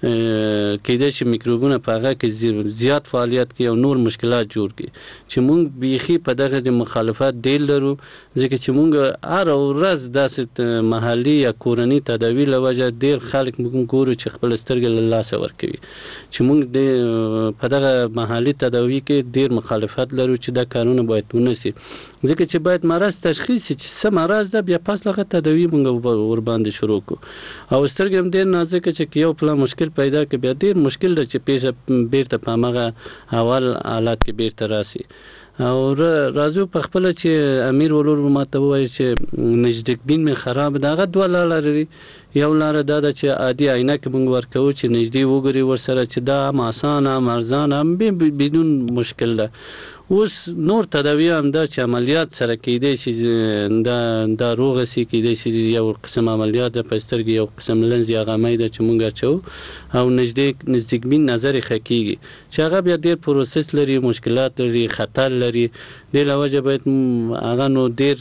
کېدای شي میکروبونه په هغه کې زیات فعالیت کوي او نور مشکلات جوړ کړي چې موږ بیخي په دغه د مخالفت ډېر لرو ځکه چې موږ هر ورځ داسې محلي یا کورني تداوی له وجه ډېر خلک موږ ګورو چې خپل سترګې له لاسه ورکوي چې موږ په دغه محلي تداوی کې ډېر مخالفت لرو چې دا کارونه باید ونسي ځکه چې باید مرض تشخیص شي چې څه مرض ده بیا پس لغه تداوی موږ ور باندې شروع کو او سترګې هم ډېر نازک چې یو پلا مشکل پیدا کې بیا ډېر مشکل ده چې پیښه بیرته په هغه اول حالات کې بیرته راسي او راځو په خپل چې امیر ولور ماته وایي چې نزدیک بین می خراب ده هغه دوه لارې لري یو لار دا ده چې عادي عینه کې موږ ورکو چې نږدې وګوري ورسره چې دا هم اسانه هم ارزانه هم بدون مشکل ده اوس نور تداوی هم دا چې عملیات سره کېدای شي دا دا روغ سي کېدای شي یو قسم عملیات په سترګې یو قسم لنز یا غمې ده چې مونږ اچو او نږدې نزدیک بین نظر خکېږي چې هغه بیا ډېر پروسس لري مشکلات لري خطر لري د لوجه باید هغه نو ډېر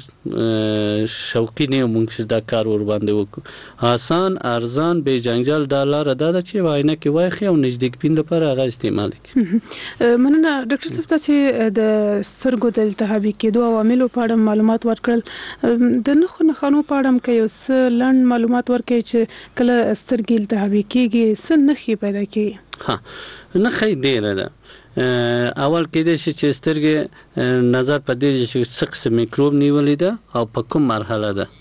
شوقي نه مونږ دا کار ور باندې وکړو آسان ارزان به جنجال دا لار ده چې واینا کې وایخي او نزدیک بین لپاره هغه استعمال کړي مننه ډاکټر صاحب تاسو د سترګو د التهابي کېدو عواملو په اړه معلومات ورکړل. د نخو نښانو په اړه که یو څه لنډ معلومات ورکړي چې کله سترګې التهابي کېږي څه نښې پیدا کېږي؟ ها نښې ډېره ده. اول کېدای شي چې سترګې نظر په دې چې څه قسم میکروب نیولې ده او په کوم مرحله ده،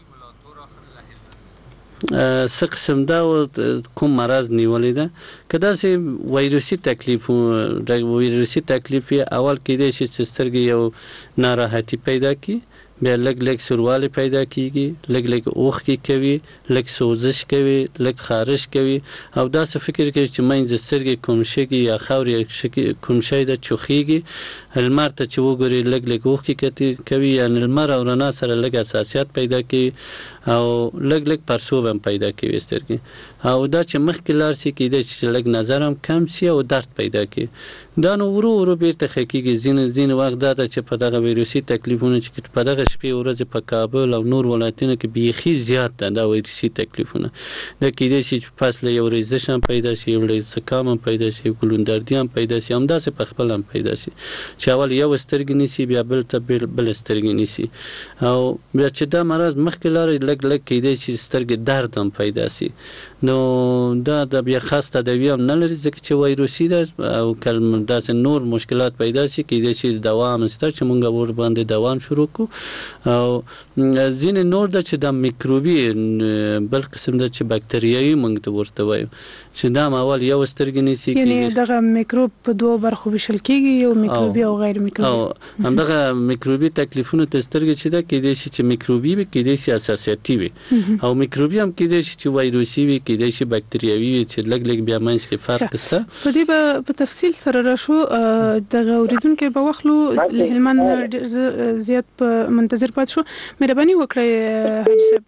څه قسم ده او کوم مرض نیولې ده. که داسې ویروسي تکلیف ویروسي تکلیف اول کېدای شي چې سترګې یو ناراحتي پیدا کړي، بیا لږ لږ سوروالی پیدا کیږي، لږ لږ اوښکې کوي، لږ سوزش کوي، لږ خارش کوي او داسې فکر کوي چې منځ سترګې کوم شګي یا خاورې کوم شی د چوخیږي. لمر ته چې وګوري لږ لږ اوښکې کوي، یعنې لمر او رڼا سره لږ حساسیت پیدا کوي او لږ لږ پړسوب هم پیدا کوي سترګې. او دا چې مخکې لاړ شي کېدای چې لږ نظر هم کم شي او درد پیدا کوي. دا نو ورو ورو بیرته ښه کېږي. ځینې ځینې وخت دا ده چې په دغه ویروسي تکلیفونه چې په دغه شپې ورځې په کابل او نور ولایتونو کې بیخي زیات ده دا ویروسي تکلیفونه. دا کېدای شي چې پس له یو ریزش هم پیدا شي، یو زکام هم پیدا شي، ګلوندردي هم پیدا شي، همداسې په خپل هم پیدا شي چې اول یو سترګې نیسي بیا بل ته بل سترګې نیسي. او بیا چې دا مرض مخکې لاړ لږ لږ کېدای شي سترګې درد هم پیدا شي. نو دا د بیا خاص تداوی هم نه لري ځکه چې ویروسي ده او کله داسې نور مشکلات پیدا شي کېدای شي دوا هم شته چې موږ ور باندې دوا هم شروع کړو. او ځینې نور ده چې د میکروبي بل قسم ده چې باکتریایي موږ ته ورته وایو چې دا اول یو سترګې نیسي. یعنې دغه میکروب په دوه برخو ویشل کېږي، یو میکروبي او غیر میکروبي. او همدغه میکروبي تکلیفونه ته سترګې چې ده کېدای شي چې میکروبي وي، کېدای شي حساسیتي وي، او میکروبي هم کېدای شي چې ویروسي وي، کېدای شي باکتریاوي وي چې لږ لږ بیا منځ کې فرق شته. په دې به په تفصیل سره راشو. دغه اوریدونکو په وخت لو هلمند زیات په منتظر پات شو. مهرباني وکړئ حاجي صاحب.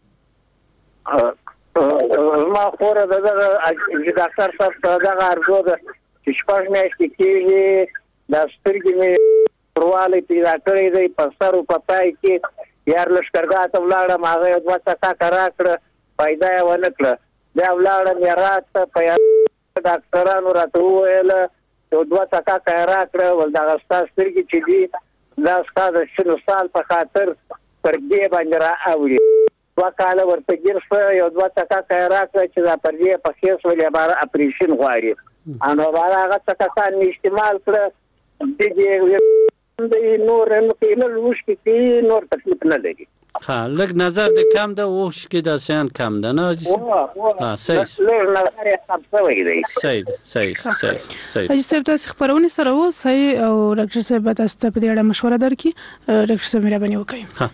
ما خور دغه ډاکټر صاحب دغه ارزو ده چې شپږ میاشتې کېږي د سترګې مې پروالی پیدا کړی دی په سر او په پای کې. یار لښکرګاه ته ولاړم، هغه یو دوه څاڅکه راکړه، فایده یې ونه کړه. بیا ولاړم یارات ته، په ډاکټرانو راته وویل یو دوه څاڅکه یې راکړه، ول دغه ستا سترګې چې دي دا ستا د شلو سال په خاطر پردې باندې را اوړي. دوه کاله ورته ګیر شوه، یو دوه څاڅکه یې راکړه چې دا پردې په ښې شولې باره اپریشن غواړي. نو باره هغه څاڅکان مې استعمال کړه، دې نور نه لوښکې کې نور تکلیف نه لري. ها لږ نظر د کم ده، اوښکې داسې هم کم ده نه حاجي صاحب؟ ها صحیح لږ نظر یې کم شوی دی. صحیح صحیح صحیح صحیح. حاجي صاحب تاسې خپرونې سره اوسئ او ډاکټر صاحب به تاسو ته په دې اړه مشوره درکړي. ډاکټر صاحب مهرباني وکړئ. ها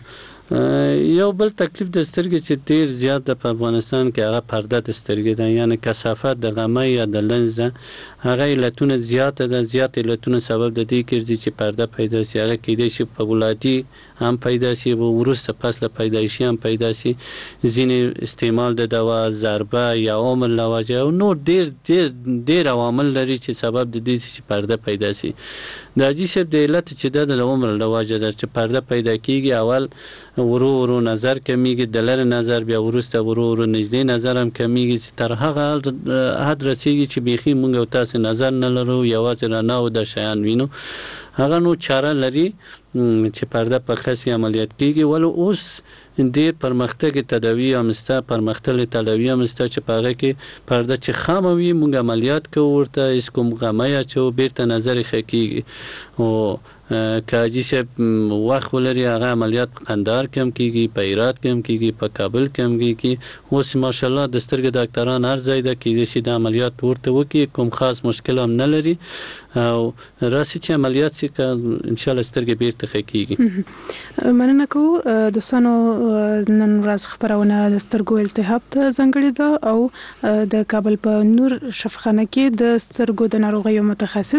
یو بل تکلیف د سترګې چې ډیر زیات د په افغانستان کې هغه پرده د سترګې ده، یعنی کثافت د غمه یا د لنز ده. هغه علتونه زیات ده، زیات علتونه سبب د دې ګرځي چې پرده پیدا شي. هغه کېدای شي په ولادي هم پیدا شي، وروسته پس له پیدایشي هم پیدا شي. ځینې استعمال د دوا، ضربه یا عمر له وجې او نور ډیر ډیر ډیر عوامل لري چې سبب د دې چې پرده پیدا شي. د حاجي صاحب د علت چې د عمر له وجې ده چې پرده پیدا کیږي، اول ورو ورو نظر کمیږي، د لرې نظر، بیا وروسته ورو ورو نږدې نظر هم کمیږي چې تر هغه حد رسیږي چې بیخي موږ او تاسو نظر نه لرو، یوازې رڼا او د شیان وینو. هغه نو چاره لري چې پرده په خاصي عملیات کیږي. ولو اوس ډېر پرمختګ تداوی هم شته، پرمختللې تداوی هم شته چې په هغه کې پرده چې خامه وي موږ عملیات کوو، ورته هېڅ کوم غمه یې اچوو، بیرته نظر یې ښه کېږي. او که حاجي صاحب وخت ولري هغه عملیات په قندهار کې هم کېږي، په هرات کې هم کېږي، په کابل کې هم کېږي. اوس ماشاءالله د سترګې ډاکټران هر ځای ده کېدای شي د عملیات ورته وکړي، کوم خاص مشکل هم نه لري. او راسي چې عملیات شي که انشاءالله سترګې بیرته ښه کېږي. مننه کوو دوستانو. نن ورځ خپرونه د سترګو التهاب ته ځانګړې ده او د کابل په نور شفاخانه کې د سترګو د ناروغیو متخصص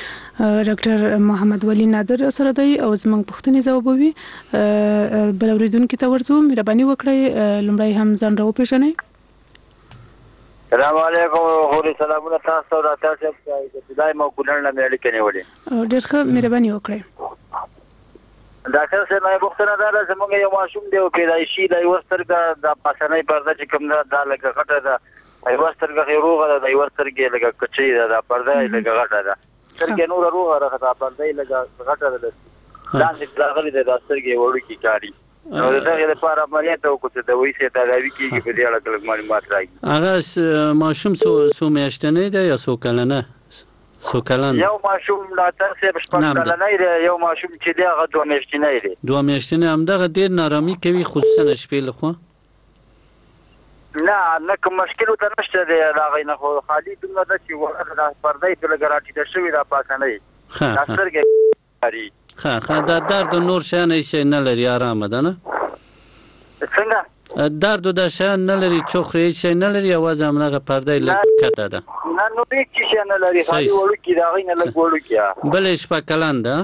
ډاکټر محمد ولی نادر سره دی او زموږ پوښتنې ځوابوي. بل اوریدونکو ته ورځو. مهرباني وکړئ لومړی هم ځان راوپېژنئ. السلام علیکم. هوري سلامونه تاسو ته. ډاکټر صاحب د خدای مو ګلن نه اړیکې نیولې. ډېر ښه، مهرباني وکړئ. ډاکټر صاحب مې پوښتنه دا ده، زموږ یو ماشوم دی او پیدایشي د یو سترګه د پاسنۍ پرده چې کوم ده دا لږه غټه ده، یو سترګه یې روغه ده، د یو سترګې لږه کچۍ ده، دا پرده یې لږه غټه ده. سترګې نور روغه راغله باندې لګا غټه ده لاندې راغلي د سترګې وړو کې کاری نو دغه لپاره عملیات وکړو د وایي چې تداوی کیږي په دې اړه کله معلومات راځي هغه ماشوم سو سو میاشتنې ده یا سو کلنه سو کلن یو ماشوم لا تر څه شپږ کلنه دی یو ماشوم چې دی هغه دوه میاشتنې دی دوه میاشتنې هم دغه ډیر نارامي کوي خصوصا شپې لخوا نه نه کوم مشکل ته نشته دی هغه نه خو خالی دومره د چې ورته د پردې په لګراټي د شوی دا پاتې نه ها سترګې ښه ښه دا درد نور شیان هیڅ نه لري آرامه ده نه څنګه درد د شیان نه لري چوخري هیڅ نه لري یوازې همغه پردې لږ کته ده نه نو هیڅ شی نه لري خالي وړو کې دا غي نه لږ وړو کې بل شپه کلن ده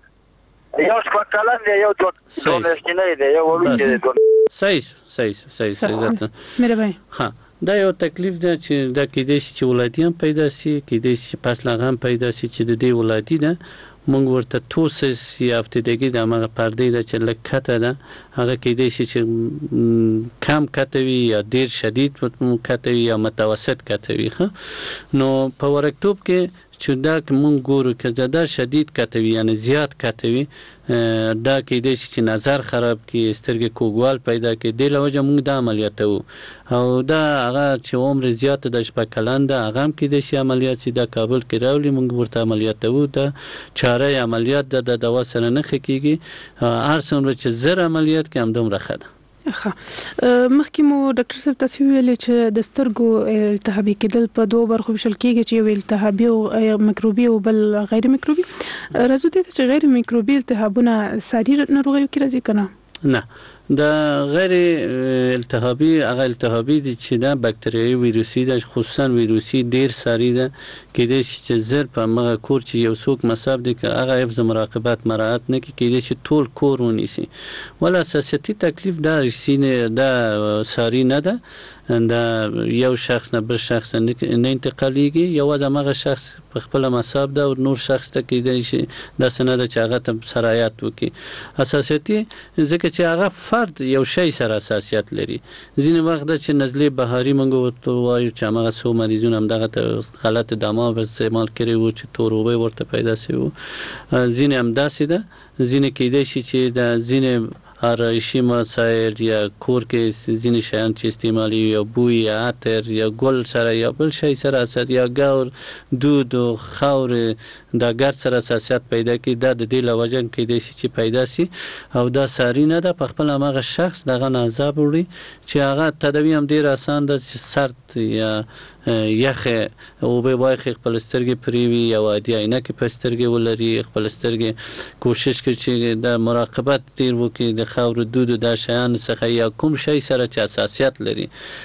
یو شپه کلن دی یو دوه میاشتنې دی یو وړو کې صحیح صحیح صحیح عزت مهرباني ها دا یو تکلیف ده چې دا کېدای شي چې ولادي هم پیدا شي کېدای شي پس لا هم پیدا شي چې د دې ولادي ده مونږ ورته توسس یا افتیدګي د هغه پردې د چې لکته ده هغه کېدای شي چې کم کتوي یا ډیر شدید کتوي یا متوسط کتوي نو په ورکتوب کې چې دا مونږ ګورو چې دا شدید کتوي یعنی زیات کتوي دا کېدای شي چې نظر خراب کی سترګې کوګوال پیدا کی د لوجه مونږ د عملیات او دا هغه چې عمر زیات د شپه کلن ده هغه هم کېدای شي عملیات سي د کابل کې راولي مونږ ورته عملیات وو د چاره عملیات د دوا سره نه خکېږي هر څومره چې زر عملیات کې هم دومره ښه ده ښه مخکې مو ډاکټر صاحب تاسو ویلي چې د سترګو التهابي کېدل په دوه برخو ویشل کېږي چې یو التهابي او میکروبي او بل غیر میکروبي راځو ته چې غیر میکروبي التهابونه ساري ناروغیو کې راځي کنه نه د غیر التهابي هغه التهابي دي چې دا باکتریایي ویروسي ده خصوصا ویروسي ډیر ساري ده کېدای شي چې زر په مغه کور چې یو څوک مصاب دي که هغه حفظ مراقبت مراعات نه کوي کېدای شي ټول کور ونیسي ولا اساسي تکلیف دا رسینه دا ساري نه ده دا یو شخص نه بل شخص نه انتقالیږي یوازې هغه شخص په خپل مصاب ده او نور شخص ته کېدای شي دا سند چې هغه ته سرایت وکي اساسيتي ځکه چې هغه فرد یو شی سره اساسیت لري ځینې وخت چې نزلې بهاري مونږ ورته وایو چې هغه سو مریضونه هم دغه غلط دماغ استعمال کړي وو چې توروبه ورته پیدا شي وو ځینې هم داسې ده ځینې کېدای شي چې د ځینې آرایشي مسایل یا کور کې ځینې شیان چې استعمالي یا بوی یا عطر یا ګل سره یا بل شی سره اساس یا ګور دود او خاور دا ګر سره اساسیت پیدا کی دا د دې لوجن کې د شي پیدا سي او دا ساري نه ده په خپل هغه شخص دغه نازاب وړي چې هغه تداوی هم ډیر آسان ده چې سرد یا یخه او به وای خپل سترګې پریوي یا عادي عینه کې په سترګې ولري خپل سترګې کوشش کوي چې د مراقبت ډیر وکړي د خاور دود د شیان څخه یا کوم شی سره چې اساسیت لري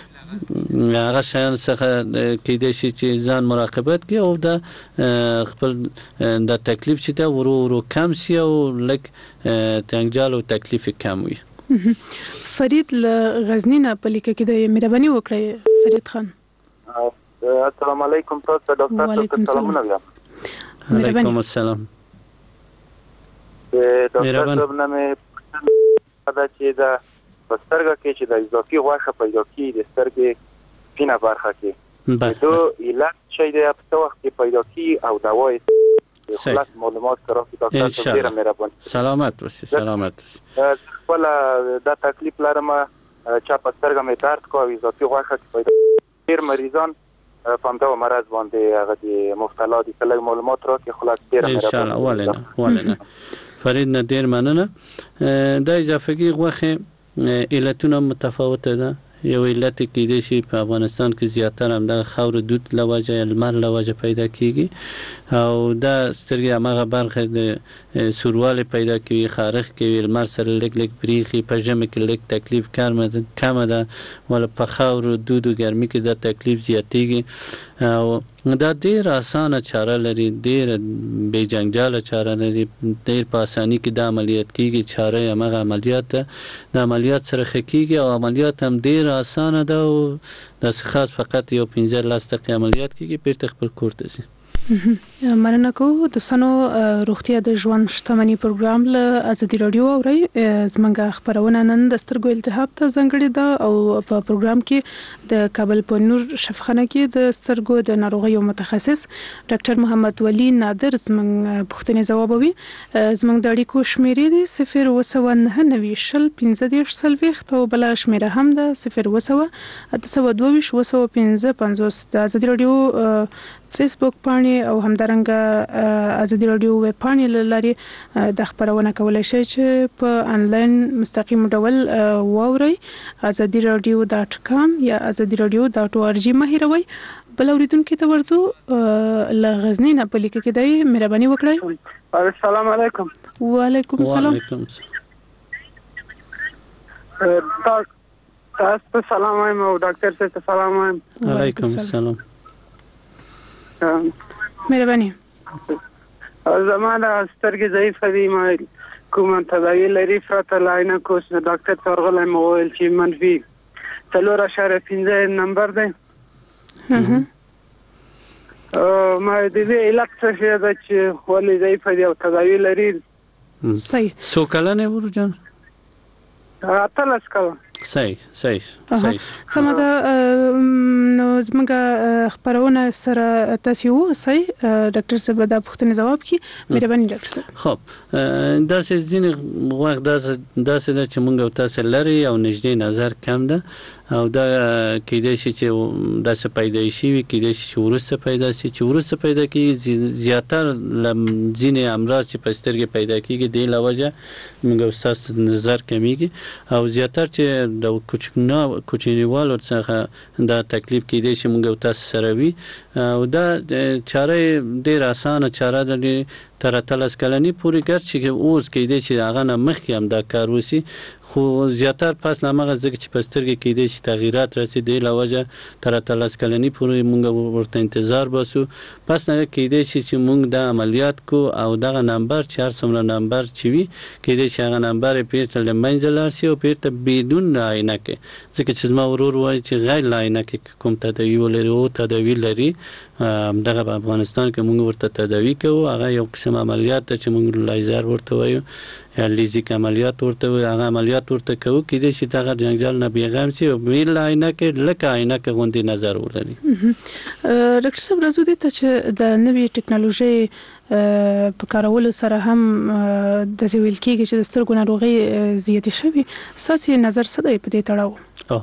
هغه شیان څخه کېدای شي چې ځان مراقبت کوي او د خپل د تکلیف چې دا ورو ورو کم سي او لک تنګجال او تکلیف کم وي فرید له غزنی نه په لیکه کې د مهرباني وکړئ فرید خان السلام علیکم تاسو ډاکټر صاحب سلامونه وایم علیکم السلام ډاکټر صاحب نامه دا چې دا سترګه کې چې د اضافي غوښه پیدا کیږي د سترګې پینه برخه کې دوه علاج شي د په وخت کې پیدا کیږي او دوايي خلاص معلومات کراوي ډاکټر صاحب ډیر مهرباني سلامت اوسئ سلامت اوسئ خپل دا تکلیف لرم چې په سترګه مې درد کوي اضافي غوښه کې پیدا ډیر مریضان په همدغه مرض باندې هغه د مبتلا دي کله معلومات راکړي خلاص ډیر مهرباني ان شاء الله ولنه ولنه فرید نه ډیر مننه د اضافي غوښه علتونه متفاوته ده یو علت کېدای شي په افغانستان کې زیاتره هم د خاور دود لوجه لمر لوجه پیدا کیږي او دا سترګې هغه برخه د سورواله پیدا کوي خارخ کوي لمر سره لګ لګ بریخي په جمع کې لګ تکلیف کارمه کم ده ول په خاور دود او ګرمي کې د تکلیف زیاتېږي او دا ډیر اسانه چاره لري ډیر بې جنجاله چاره لري ډیر په اساني کې د عملیات کیږي چاره هغه عملیات د عملیات سره خکېږي او عملیات هم ډیر اسانه ده او د خاص فقط یو پنځه لاس دقیقې عملیات کیږي بیرته خپل کور ته ځي مننه کوم د سنو روغتیا د ژوند شتمنۍ پروګرام له ازادي رادیو اوري زمونږ خبرونه نن د سترګو التهاب ته ځانګړې ده او په پروګرام کې د کابل په نور شفاخانه کې د سترګو د ناروغیو متخصص ډاکټر محمد ولی نادر زمونږ پوښتنې ځوابوي. زمونږ د اړیکو شمیرې دي صفر وسو نه نوي شل پنځه دیرش سلويخت او بل شمیره هم ده صفر وسو اته سو دوه وسو پنځه پنځوس. د ازادي رادیو فیسبوک پاڼې او همدارنګه ازادي رادیو ویب پاڼې لري د خبرونه کولای شئ چې په انلاین مستقیم ډول واورئ ازادي رادیو ډاټ کام یا ازادي رادیو ډاټ او ار جی مه هیروئ. بل اوریدونکو ته ورځو ل غزنی نه په لیک کې دی مهرباني وکړئ. السلام علیکم. وعلیکم السلام. تاسو ته سلام وایم او ډاکټر ته سلام وایم. وعلیکم السلام. مهرباني. زمانه سترګې ضعیفه دي ما کوم تداوی لري فرته لاینه کوس ډاکټر ترغله مویل چې منفي څلور اشاره پنځه نمبر دی. هه ما دې علت څه ده چې ولې ضعیفه دي او تداوی لري. صحیح. سو کله نه ورجن؟ اتلس کله. صحیح صحیح صحیح. سم ده نو زموږ خبرونه سره تاسو وسی ډاکټر صاحب دا پوښتنه جواب کی مهرباني ډاکټر صاحب. خب دا سه ځین وخت دا دا سه چې موږ تاسو لري او نږدې نظر کم ده او دا کېدای شي چې دا څه پیدا شي وي کېدای شي چې ورسته پیدا شي چې ورسته پیدا کیږي زیاتره ځینې امراض چې په سترګې پیدا کیږي د لوجه موږ تاسو نظر کمیږي او زیاتره چې د کوچنی کوچنیوالو څخه دا تکلیف کېدای شي موږ تاسو سره وي او دا چاره ډیر اسانه چاره ده تر اتلس کلنی پوری ګر چې اوس کېدای شي هغه نه مخکې هم دا کار وسی خو زیاتره پس لمغه ځکه چې پسترګې کېدای شي تغیرات راسي د لوجه تر اتلس کلنی پوری موږ ورته انتظار باسو پس نه کېدای شي چې موږ د عملیات کو او دغه نمبر چهار سمره نمبر چې وي کېدای شي هغه نمبر پیرته لمنځلار شي او پیرته بدون عینکه ځکه چې ما ورور وای چې غیر عینکه کوم تداوی ولري او تداوی لري دغه په افغانستان کې موږ ورته تداوی کوو هغه یو قسم عملیات چې موږ لایزر ورته وایو یا لیزیک عملیات ورته وایو هغه عملیات ورته کوو کېدای شي دغه جنجال نه بیغم شي او بیل عینکه لکه عینکه غوندي نظر ولري. ډاکټر صاحب راځو دي چې د نوې ټکنالوژي په کارولو سره هم د زویل کېږي چې د سترګو ناروغي زیاتې شوي ساسي نظر څه دی په دې تړاو؟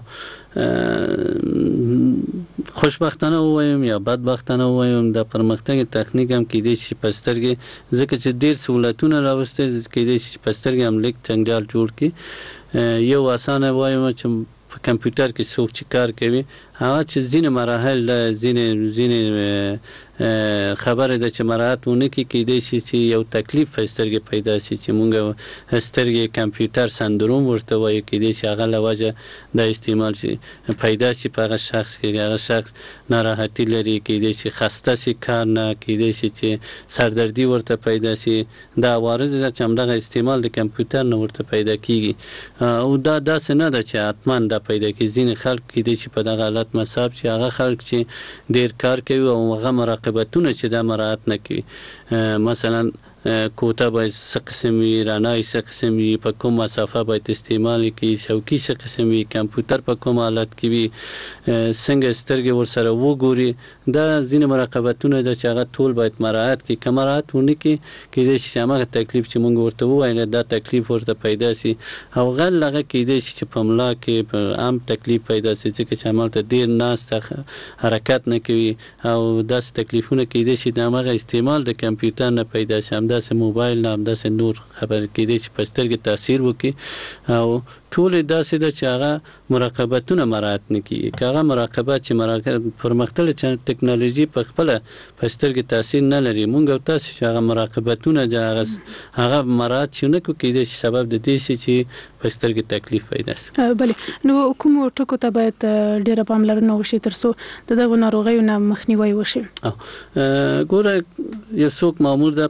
خوشبختانه وایم یا بدبختانه وایم د پرمختګ تخنیک هم کېدای شي په سترګې ځکه چې ډیر سہولتونه راوستي کېدای شي په سترګې هم لیک جنجال جوړ کړي. یو اسانه وایم چې په کمپیوټر کې څوک چې کار کوي هغه چې ځینې مراحل ځینې ځینې خبره ده چې مراحت ونه کې کېدای شي چې یو تکلیف په سترګې پیدا شي چې مونږ سترګې کمپیوټر سندروم ورته وایو کېدای شي هغه لوجه د استعمال شي پیدا شي په هغه شخص کې هغه شخص ناراحتي لري کېدای شي خسته شي کار نه کېدای شي چې سردردي ورته پیدا شي دا عوارض چې همدغه استعمال د کمپیوټر نه ورته پیدا کیږي او دا داسې نه ده چې حتما دا پیدا کیږي. ځینې خلک کېدای شي په دغه حالت مصاب چې هغه خلک چې ډیر کار کوي او هغه مراقبتونه چې دا مراعات نه کوي مثلا کوټه باید څه قسم وي رڼا څه قسم وي په کوم مسافه باید استعمال کړي څوکۍ څه قسم وي کمپیوټر په کوم حالت کې وي څنګه سترګې ورسره وګوري دا ځینې مراقبتونه ده چې هغه ټول باید مراعات کړي که مراعات ونه کړي کېدای شي هماغه تکلیف چې موږ ورته ووایو دا تکلیف ورته پیدا شي او غل هغه کېدای شي چې په ملا کې په عام تکلیف پیدا شي ځکه چې همالته ډېر ناسته حرکت نه کوي او داسې تکلیفونه کېدای شي د هماغه استعمال د کمپیوټر نه پیدا شي همداسې موبایل نه همداسې نور خبر کېدای شي په سترګې تاثیر وکړي او ټول داسې ده چې هغه مراقبتونه مراعات نه کیږي که هغه مراقبت چې مراقبت پرمختللې ټکنالوژي په خپله په سترګې تاثیر نه لري مونږ او تاسو چې هغه مراقبتونه د هغه مراعات چې نه کوو کېدای شي سبب د دې شي چې په سترګې تکلیف پیدا شي. بلې نو کومو ټکو ته باید ډېره پاملرنه وشي تر څو د دغو ناروغیو نه مخنیوی وشي؟ ګوره یو څوک مامور ده په شعبه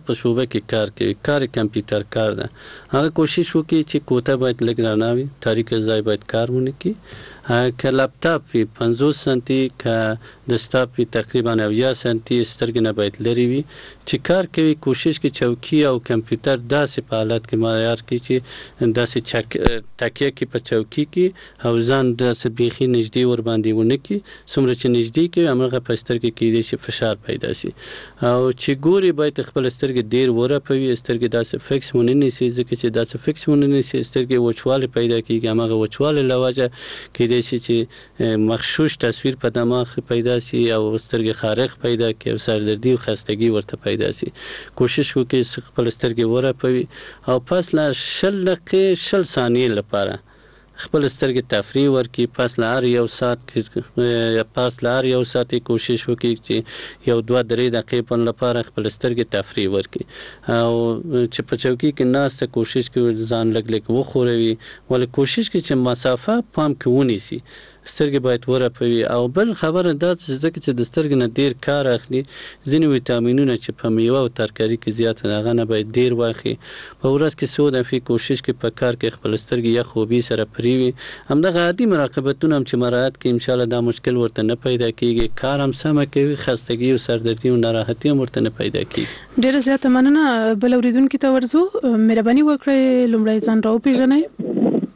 کې کار کوي کار کمپیوټر کار ده هغه کوشش وکړي چې کوټه باید لږ رڼا وي تاریک ځای باید کار ونه کړي که لپټاپ وي پنځوس سانتي که دسکټاپ وي تقریبا اویا سانتي سترګې نه باید لرې وي چې کار کوي کوشش کوي چوکي او کمپیوټر داسې په حالت کې معیار کړي چې داسې چک تکیه کې په چوکي کې او ځان داسې بیخي نږدې ور باندې ونه کړي څومره چې نږدې کوي هماغه په سترګې کې دی چې فشار پیدا شي او چې ګوري باید خپل سترګې ډېر ورپوي سترګې داسې فکس ونه نیسي ځکه چې داسې فکس ونه نیسي سترګې وچوالی پیدا کېږي هماغه وچوالی له وجه کېدای شي چې مغشوش تصویر په دماغ پیدا شي او سترګې خارق پیدا کړي او سردردي او خستګي ورته پیدا شي کوشش وکړي خپل سترګې ورپوي او پس له شل دقیقې شل ثانیې لپاره خپل سترګې تفریح ورکړي پس له هر یو ساعت کې پس له هر یو ساعت کوشش وکړي چې یو دوه درې دقیقې په لپاره خپل سترګې تفریح ورکړي او چې په چوکۍ کې ناسته کوشش کوي ځان لږ لږ وښوروي ولې کوشش کوي چې مسافه پام کې ونیسي سترګې باید ورپوي او بل خبره دا چې ځکه چې د سترګې نه ډېر کار اخلي ځینې ویټامینونه چې په میوه او ترکاري کې زیات هغه نه باید ډېر واخلي په ورځ کې څو دفعې کوشش کوي په کار کې خپل سترګې یا خوبي سره پرې وي همدغه عادي مراقبتونه هم چې مراعات کړي انشاءالله دا مشکل ورته نه پیدا کېږي کار هم سمه کوي خستګي او سردردي او ناراحتي هم ورته نه پیدا کېږي ډېره زیاته مننه بل اورېدونکي ته ورځو مهرباني وکړئ لومړی ځان راوپېژنئ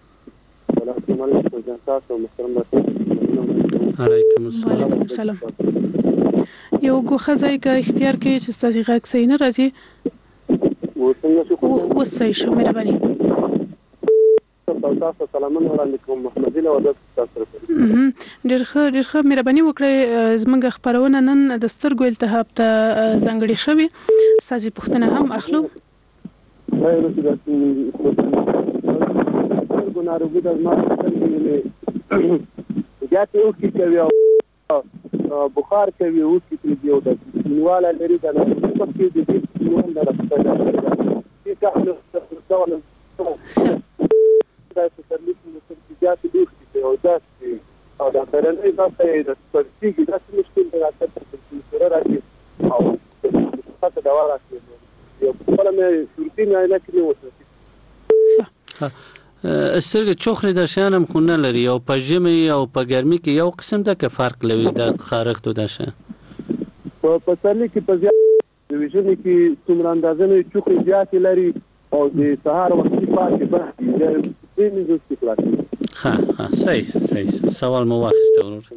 علیکم السلام وعلیکم السلام یو ګوښه ځای که اختیار کوي چې ستاسې غږ صحیح نه راځي اوس صحیح شو مهرباني تاسو سلامونه وړاندې کوم محمد الله ودود تاسو ډېر ښه ډېر ښه مهرباني وکړئ زموږ خپرونه نن د سترګو التهاب ته ځانګړې شوې ستاسې پوښتنه هم اخلو ناروغي د زما زیاتې اوښکې کوي او بخار کوي اوښکې کوي او د سپینوالی لري د مخکې د دې سپینوال نه راپیدا کېږي داسې ترلیف زیاتې اوښکې کوي او داسې او د بیرنۍ ځای یې د سپړسېږي داسې مشکل دی راته سره راځي او خاصه دوا راکړي یو خپله مې صورتي معاینه کې مې وساتي سترګې چوخري د شیان هم خو نه لري او په ژمي او په ګرمي کې یو قسم ده که فرق لري د خارښتو د شیان په پسرلي کې په زیات د ژمي کې څومره اندازه نه چوخري زیاتې لري او د سهار وختي پاتې پاتې د دې مزوج کې خلاصي ښه ښه صحیح صحیح سوال مو واخیسته ورور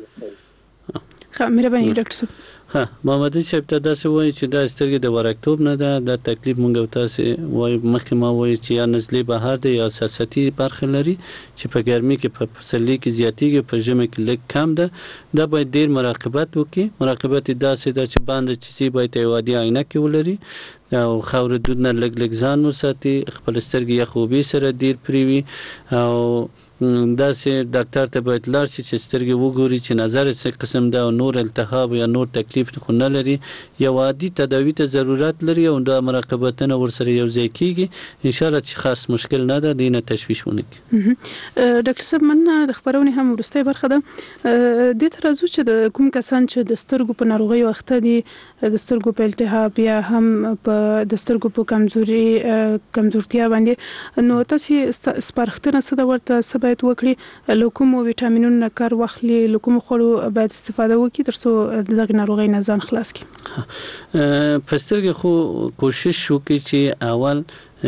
ښه مهرباني ډاکټر صاحب ها محمد صاحب ته داسې وایي چې دا سترګې د ورکتوب نه ده دا تکلیف مونږ تاسې وایي مخکې ما وایي چې یا نزلې بهر دی یا اساساتي برخه لري چې په ګرمي کې په پسرلي کې زیاتېږي په ژمي کې لږ کم ده دا باید ډېر مراقبت وکړي مراقبت یې داسې ده چې باندې چې باید یو عادي آینه کې ولري او خاورې دود نه لږ لږ ځان وساتي خپل سترګې یا خوبي سره ډېر پرې وي او داسې ډاکټر ته باید لاړ شي چې سترګې وګوري چې نظر څه قسم ده او نور التهاب یا نور تکلیف خو نه لري یو عادي تداوي ته ضرورت لري او د مراقبتونه ورسره یو ځای کېږي انشاءالله چې خاص مشکل نه ده دې نه تشویش ونه کړي ډاکټر صاحب مننه د خپرونې هم وروستۍ برخه ده دې ته راځو چې د کوم کسان چې د سترګو په ناروغیو اخته دي د سترګو په التهاب یا هم په د سترګو په کمزوري کمزورتیا باندې نو تاسو سپارښتنه څه ده ورته باید وکړي له کومو ویټامینونو نه کار واخلي له کومو خوړو باید استفاده وکړي تر څو دغه ناروغۍ نه ځان خلاص کړي په سترګې خو کوشش وکړي چې اول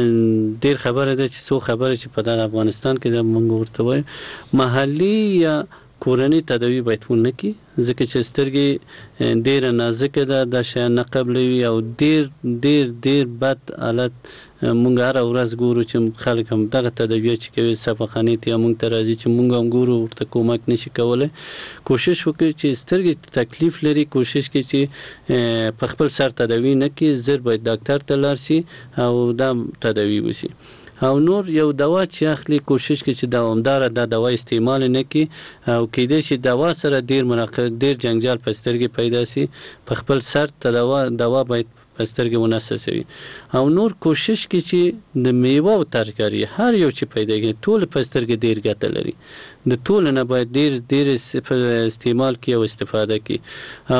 ډېر خبره ده چې څو خبره چې په دغه افغانستان کې د موږ ورته وایو محلي یا کورنۍ تداوی باید ونه کړي ځکه چې سترګې ډېره نازکه ده دا شیان نه قبلوي او ډېر ډېر ډېر بد حالت مونږ هره ورځ ګورو چې خلک هم دغه تداوی چې کوي سفاخانې ته مونږ ته راځي چې مونږ هم ګورو ورته کومک نشي کولی کوشش وکړي چې سترګې تکلیف لري کوشش کوي چې په خپل سر تداوی نه کړي زر باید ډاکټر ته لاړ شي او دا تداوی وشي او نور یو دوا چې اخلي کوشش کوي چې دوامدار دا دوا استعمال نه کړي او کېدای شي دوا سره ډیر مراقبت ډیر جنجال په سترګې پیدا شي په خپل سر ته دوا دوا باید په سترګې ونسوي او نور کوشش کوي چې د میوه او ترکاري هر یو چې پیدا کړي ټول په سترګې ډیر ګټه لري د ټول نه باید ډیر ډیر استعمال کړي او استفاده کړي او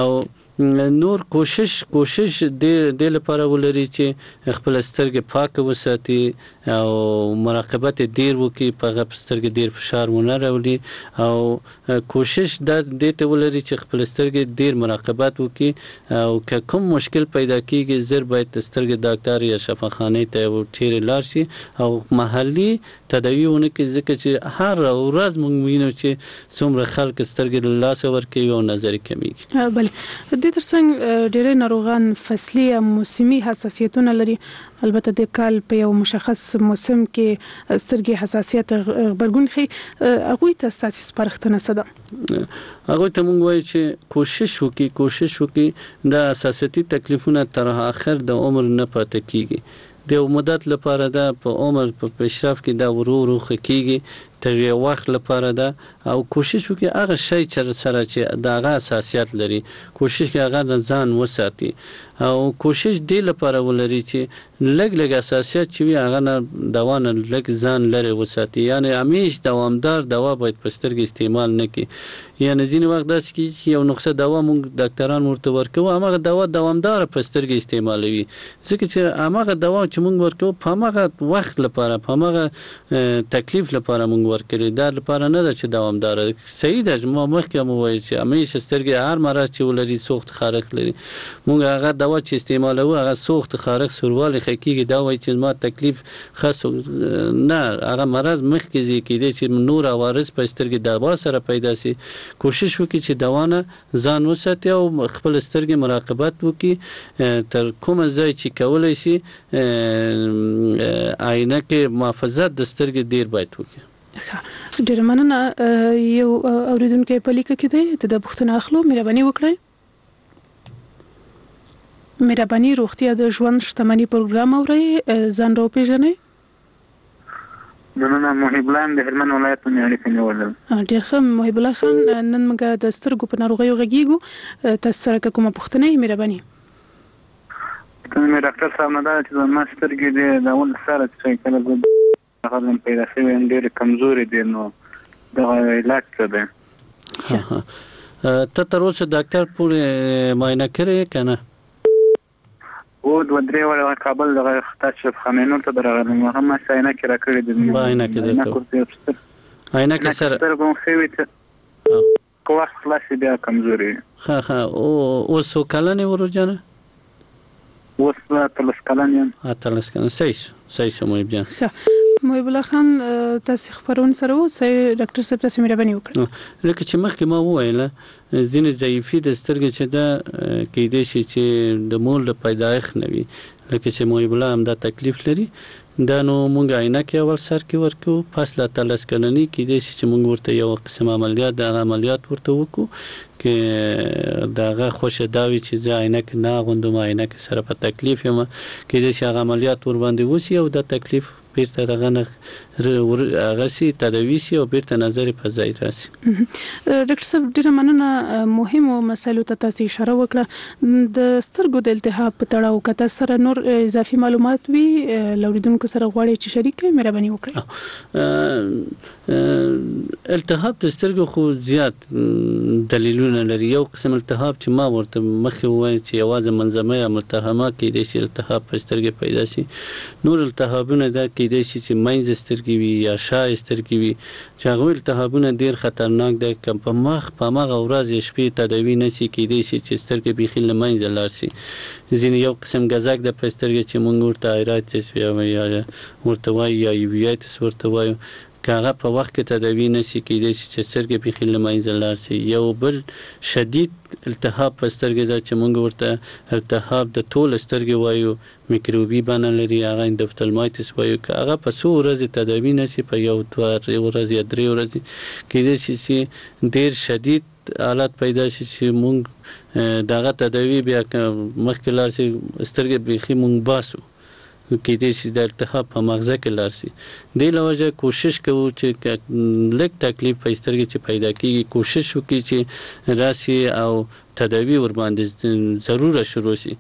نور کوشش کوشش د د لپاره ولري چې خپل سترګې پاک وساتي او مراقبت ډیر وکړي، په سترګې ډیر فشار ونه راوړي، او کوشش د دې ته ولري چې خپل سترګې ډیر مراقبت وکړي، او که کوم مشکل پیدا کیږي زر باید سترګې ډاکټر یا شفاخانه ته چیرې لاړ شي او محلي تداوی ونه کړي، ځکه چې هر ورځ موږ وینو چې څومره خلک سترګې له لاسه ورکوي او نظر کمیږي. بله د ترڅنګ ډېر ناروغان فصلي او موسمي حساسیتونه لري، البته د کال په یو مشخص موسم کې سترګې حساسیت غبرګون خي، هغه ته ستاسو سپارښتنه څه ده؟ هغه ته موږ وایو چې کوشش وکړي کوشش وکړي د حساسیتي تکلیفونه تر اخر د عمر نه پاتې کیږي، د مدت لپاره ده، په عمر په پیشرفت کې دا ورو ورو خکېږي تر یو وخت لپاره ده، او کوشش وکړي هغه شی چې سره چې د هغه حساسیت لري کوشش کوي هغه د ځان وساتي، او کوشش دی لپاره ولري چې لګ لګ حساسیت چې وي هغه نه دوا نه لګ ځان لري وساتي، یعنی همیش دوامدار دوا باید په سترګې استعمال نه کړي، یعنی ځینې وخت داسې کېږي چې یو نسخه دوا موږ ډاکټران ورته ورکوو هماغه دوا دوامدار په سترګې استعمالوي، ځکه چې هماغه دوا چې موږ ورکوو په هماغه وخت لپاره په هماغه تکلیف لپاره موږ ورکړي، دا لپاره نه ده چې دوامدار صحیح ده. ما مخکې هم وویل چې همیشه سترګې هر مرض چې ولري سوخت خارق لري، موږ هغه دوا چې استعمالوو هغه سوخت خارق سوروالی خکېږي، دا وایي چې ما تکلیف خاص نه هغه مرض مخکې زی کېدی چې نور عوارض په سترګې دوا سره پیدا سي. کوشش وکړي چې دوا نه ځان وساتي او خپل سترګې مراقبت وکړي تر کومه ځای چې کولی شي عینکې محافظت د سترګې ډیر باید وکړي. ډیر مننه. یو اوریدونکو په لیکه کې دی د پوښتنه اخلو، مهرباني وکړئ. مهرباني روغتیا د ژوند شتمنۍ پروګرام اوري، ځان راو پیژنئ. مننه. محب الله د هلمند ولایت نه اړیکه نیولم. ډیر ښه محب الله خان، نن موږ د سترګو په ناروغیو غږیږو، تاسو سره کومه پوښتنه یې مهرباني؟ مې ډاکټر صاحب نه دا چې ما سترګې دي د اول سره چې کله هغه هم پیدا شوی هم ډېرې کمزوري دي، نو دغه علاج څه دی؟ ته تر اوسه ډاکټر پورې معاینه کړې که نه؟ او دوه درې وړه کابل دغه خطاط شفاخانې نور ته درغلم، هغه ما عینکې راکړې دي. به عینکې درته عینکې سره سترګو ښه وي چې که وخت خلاص شي بیا کمزوري وي. ښه ښه. اوس څو کلن یې ورور جانه؟ اوس اتلس کلن یم. اتلس کلن. صحیح صحیح شو محب جان. محب الله خان، تاسو خبرونه سره اوسئ، ډاکټر صاحب تاسو مهرباني وکړئ. لکه چې مخکې ما وویله ځینې ضعیفي د سترګې چې ده کېدای شي چې د مور له پیدایښت نه وي، لکه چې محب الله هم دا تکلیف لري، دا نو مونږ عینکې اول سر کې ورکوو، پس له اتلس کلنۍ کېدای شي چې مونږ ورته یو قسم عملیات د هغه عملیات ورته وکړو که د هغه خوښه دا وي چې زه عینکې نه اغوندم، عینکې سره په تکلیف یم، کېدای شي هغه عملیات ورباندې وشي او دا تکلیف بیرته دغه نه هغه سي تداوي سي او بیرته نظر په ځای راسي. ډاکټر صاحب ډیره مننه، مهمو مسایلو ته تاسو اشاره وکړه. د سترګو د التهاب په تړاو کته سره نور اضافي معلومات وي لوریدونکو سره غواړي چې شریک کړي، مهرباني وکړئ. التهاب د سترګو خو زیات دلیلونه لري. یو قسم التهاب چې ما ورته مخکې وویل چې یوازې منځمه یا ملتهمه کېدای شي التهاب په سترګې پیدا شي، نور التهابونه دا کېدای شي چې منځ سترګې وي یا شا سترګې وي، چې هغه التهابونه ډیر خطرناک دي. که په مخ په هغه ورځ شپې تداوي نشي کېدای شي چې سترګې بیخي له منځه لاړ شي. ځینې یو قسم ګزک د په سترګې چې مونږ ورته ایرایټس یا ورته وایو یا یوویایټس ورته وایو، که هغه په وخت کې تداوي نشي کېدای شي چې سترګې بیخي له منځه لاړ شي. یو بل شدید التهاب په سترګې دا چې مونږ ورته التهاب د ټول سترګې وایو، میکروبي بڼه لري، هغه اندوفتالمایټس وایو. که هغه په څو ورځې تداوي نشي، په یو دوه ورځې یا درې ورځې کېدای شي چې ډېر شدید حالت پیدا شي چې مونږ دغه تداوي بیا مخکې لاړ شي، سترګې بیخي مونږ باسو، کېدای شي د التهاب په مغزه کې لاړ شي. دې له وجې کوشش کوو چې لږ تکلیف په سترګې چې پیدا کېږي کوشش وکړي چې راسي او تداوی ورباندې ضروره شروع شي.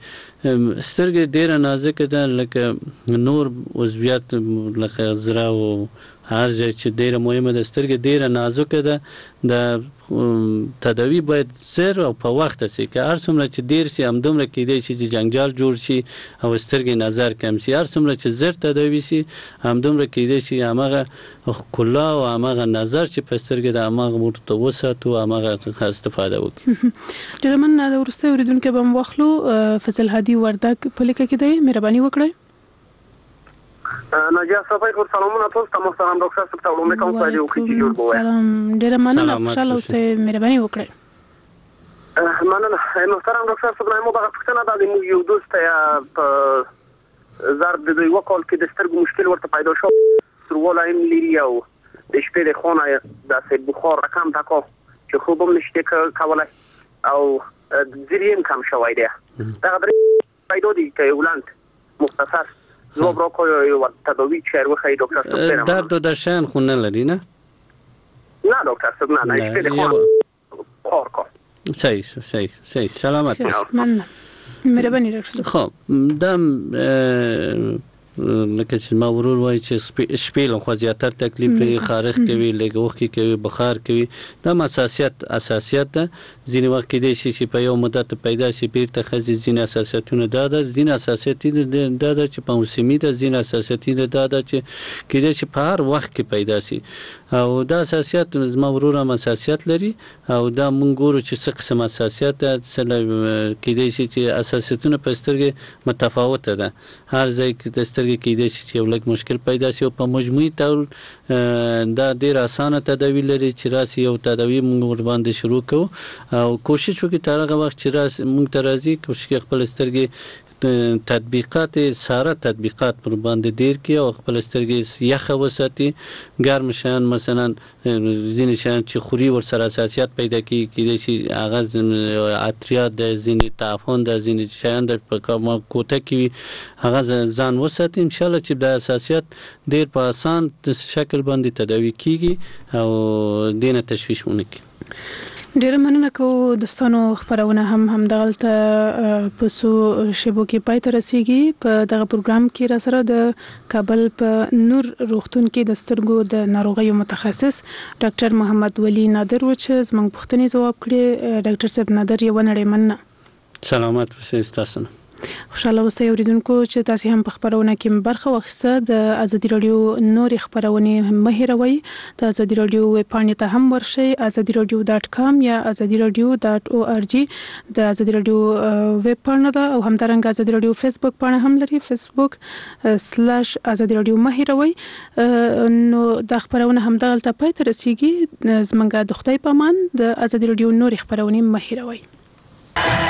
سترګې ډېره نازکه ده، لکه نور عضویات لکه زړه او هر ځای چې ډیره مهمه ده سترګې ډیره نازکه ده د تداوی باید زر او په وخت سي که هر څومره چې ډیر سي همدومره کېدای شي چې جنجال جوړ شي او سترګې نظر کم سي هر څومره چې زر تداوی سي همدومره کېدای شي همغه کلا او همغه نظر چې په سترګې د همغه مرته وساتو همغه استفاده وکړي. ډیر مننه. د ورسته اوریدونکو به واخلو فضل هادي وردګ په لیکه کې دی مهرباني وکړئ. ناجیه صفای خو سلامونه تاسو ته محترم ډاکټر صاحب ته وړاندې کوم چې یو کیږي جوړ بوي. سلام ډیر مننه خوشاله اوسئ مهرباني وکړئ. مننه محترم ډاکټر صاحب نو دغه پښتنه د موږ یو دوست یا په زار د دوی وکول کې د سترګو مشکل ورته پیدا شو سرواله ایم لري او د شپې د خونه د سید بخار رقم تاکو چې خوب هم نشته کولای او ځریم کم شوی دی. دا غوړي پیدا دي چې ولانت مختصر زوب را کوی و تداوی چهر و خیلی دکتر صاحب برم. درد و درشن خون نلری نه؟ نه دکتر صاحب نه نه اشپید خون کار کن. صحیح صحیح صحیح سلامت باش. من مهربانی دکتر صاحب. خب دم لکه چې ما ورور وای چې شپې خو زیاتره تکلیف لري خارخ کوي لګوخ کوي بخار کوي دا اساسیت اساسیت ده ځینې وخت کې د شي په یو مدت پیدا شي بیرته خزي ځینې اساسیتونه دا ده ځینې اساسیتونه دا ده چې په موسمي ده ځینې اساسیتونه دا ده چې کې چې په هر وخت کې پیدا شي او دا اساسیت زما ورور هم اساسیت لري او دا مونږ ګورو چې څه قسم اساسیت ده کې شي چې اساسیتونه په سترګې متفاوته ده هر ځای کې د سترګې کې د شي یو لږ مشکل پیدا شي او په مجموعي ډول دا ډیر اسانه تداوی لري چې راسي یو تداوی موږ ور باندې شروع کوو او کوشش وکړو تر هغه وخت چې راس موږ ته راځي کوشش خپل سترګې تطبیقات ساره تطبیقات پر باندې ډیر کی او خپل سترګې یخه وساتي ګرم شان مثلا ځینې شان چې خوري ور سره اساسیت پیدا کی کېدای شي هغه اتریا د ځینې تعفن د ځینې شان د په کومه کوټه کې هغه ځان وساتي ان شاء الله چې د اساسیت ډیر په آسان شکل باندې تداوی کیږي او دینه تشویش ونه کی. ډیره مننه کوم دوستانو خبرونه هم هم دغلته په سو شبو کې پای ته رسیدي په دغه پروګرام کې را سره د کابل په نور روغتون کې د سترګو د ناروغیو متخصص ډاکټر محمد ولی نادر و چې زموږ پوښتنې ځواب کړي. ډاکټر صاحب نادر یو نړۍ مننه. سلامات اوسئ تاسو. خوشاله اوسئ اوریدونکو چې تاسو هم په خبرونه کې برخه واخیسته. د ازادي رادیو نور خبرونه مه هیروئ. د ازادي رادیو ویب پاڼې ته هم ورشئ ازادي رادیو ډاټ کام یا ازادي رادیو ډاټ او ار جی د ازادي رادیو ویب پاڼه ده او همدارنګه ازادي رادیو فیسبوک پاڼه هم لري فیسبوک سلاش ازادي رادیو مه هیروئ. نو د خبرونه هم دغلته پای ته رسیدي. زمونږ د خدای په امان د ازادي رادیو نور خبرونه مه هیروئ.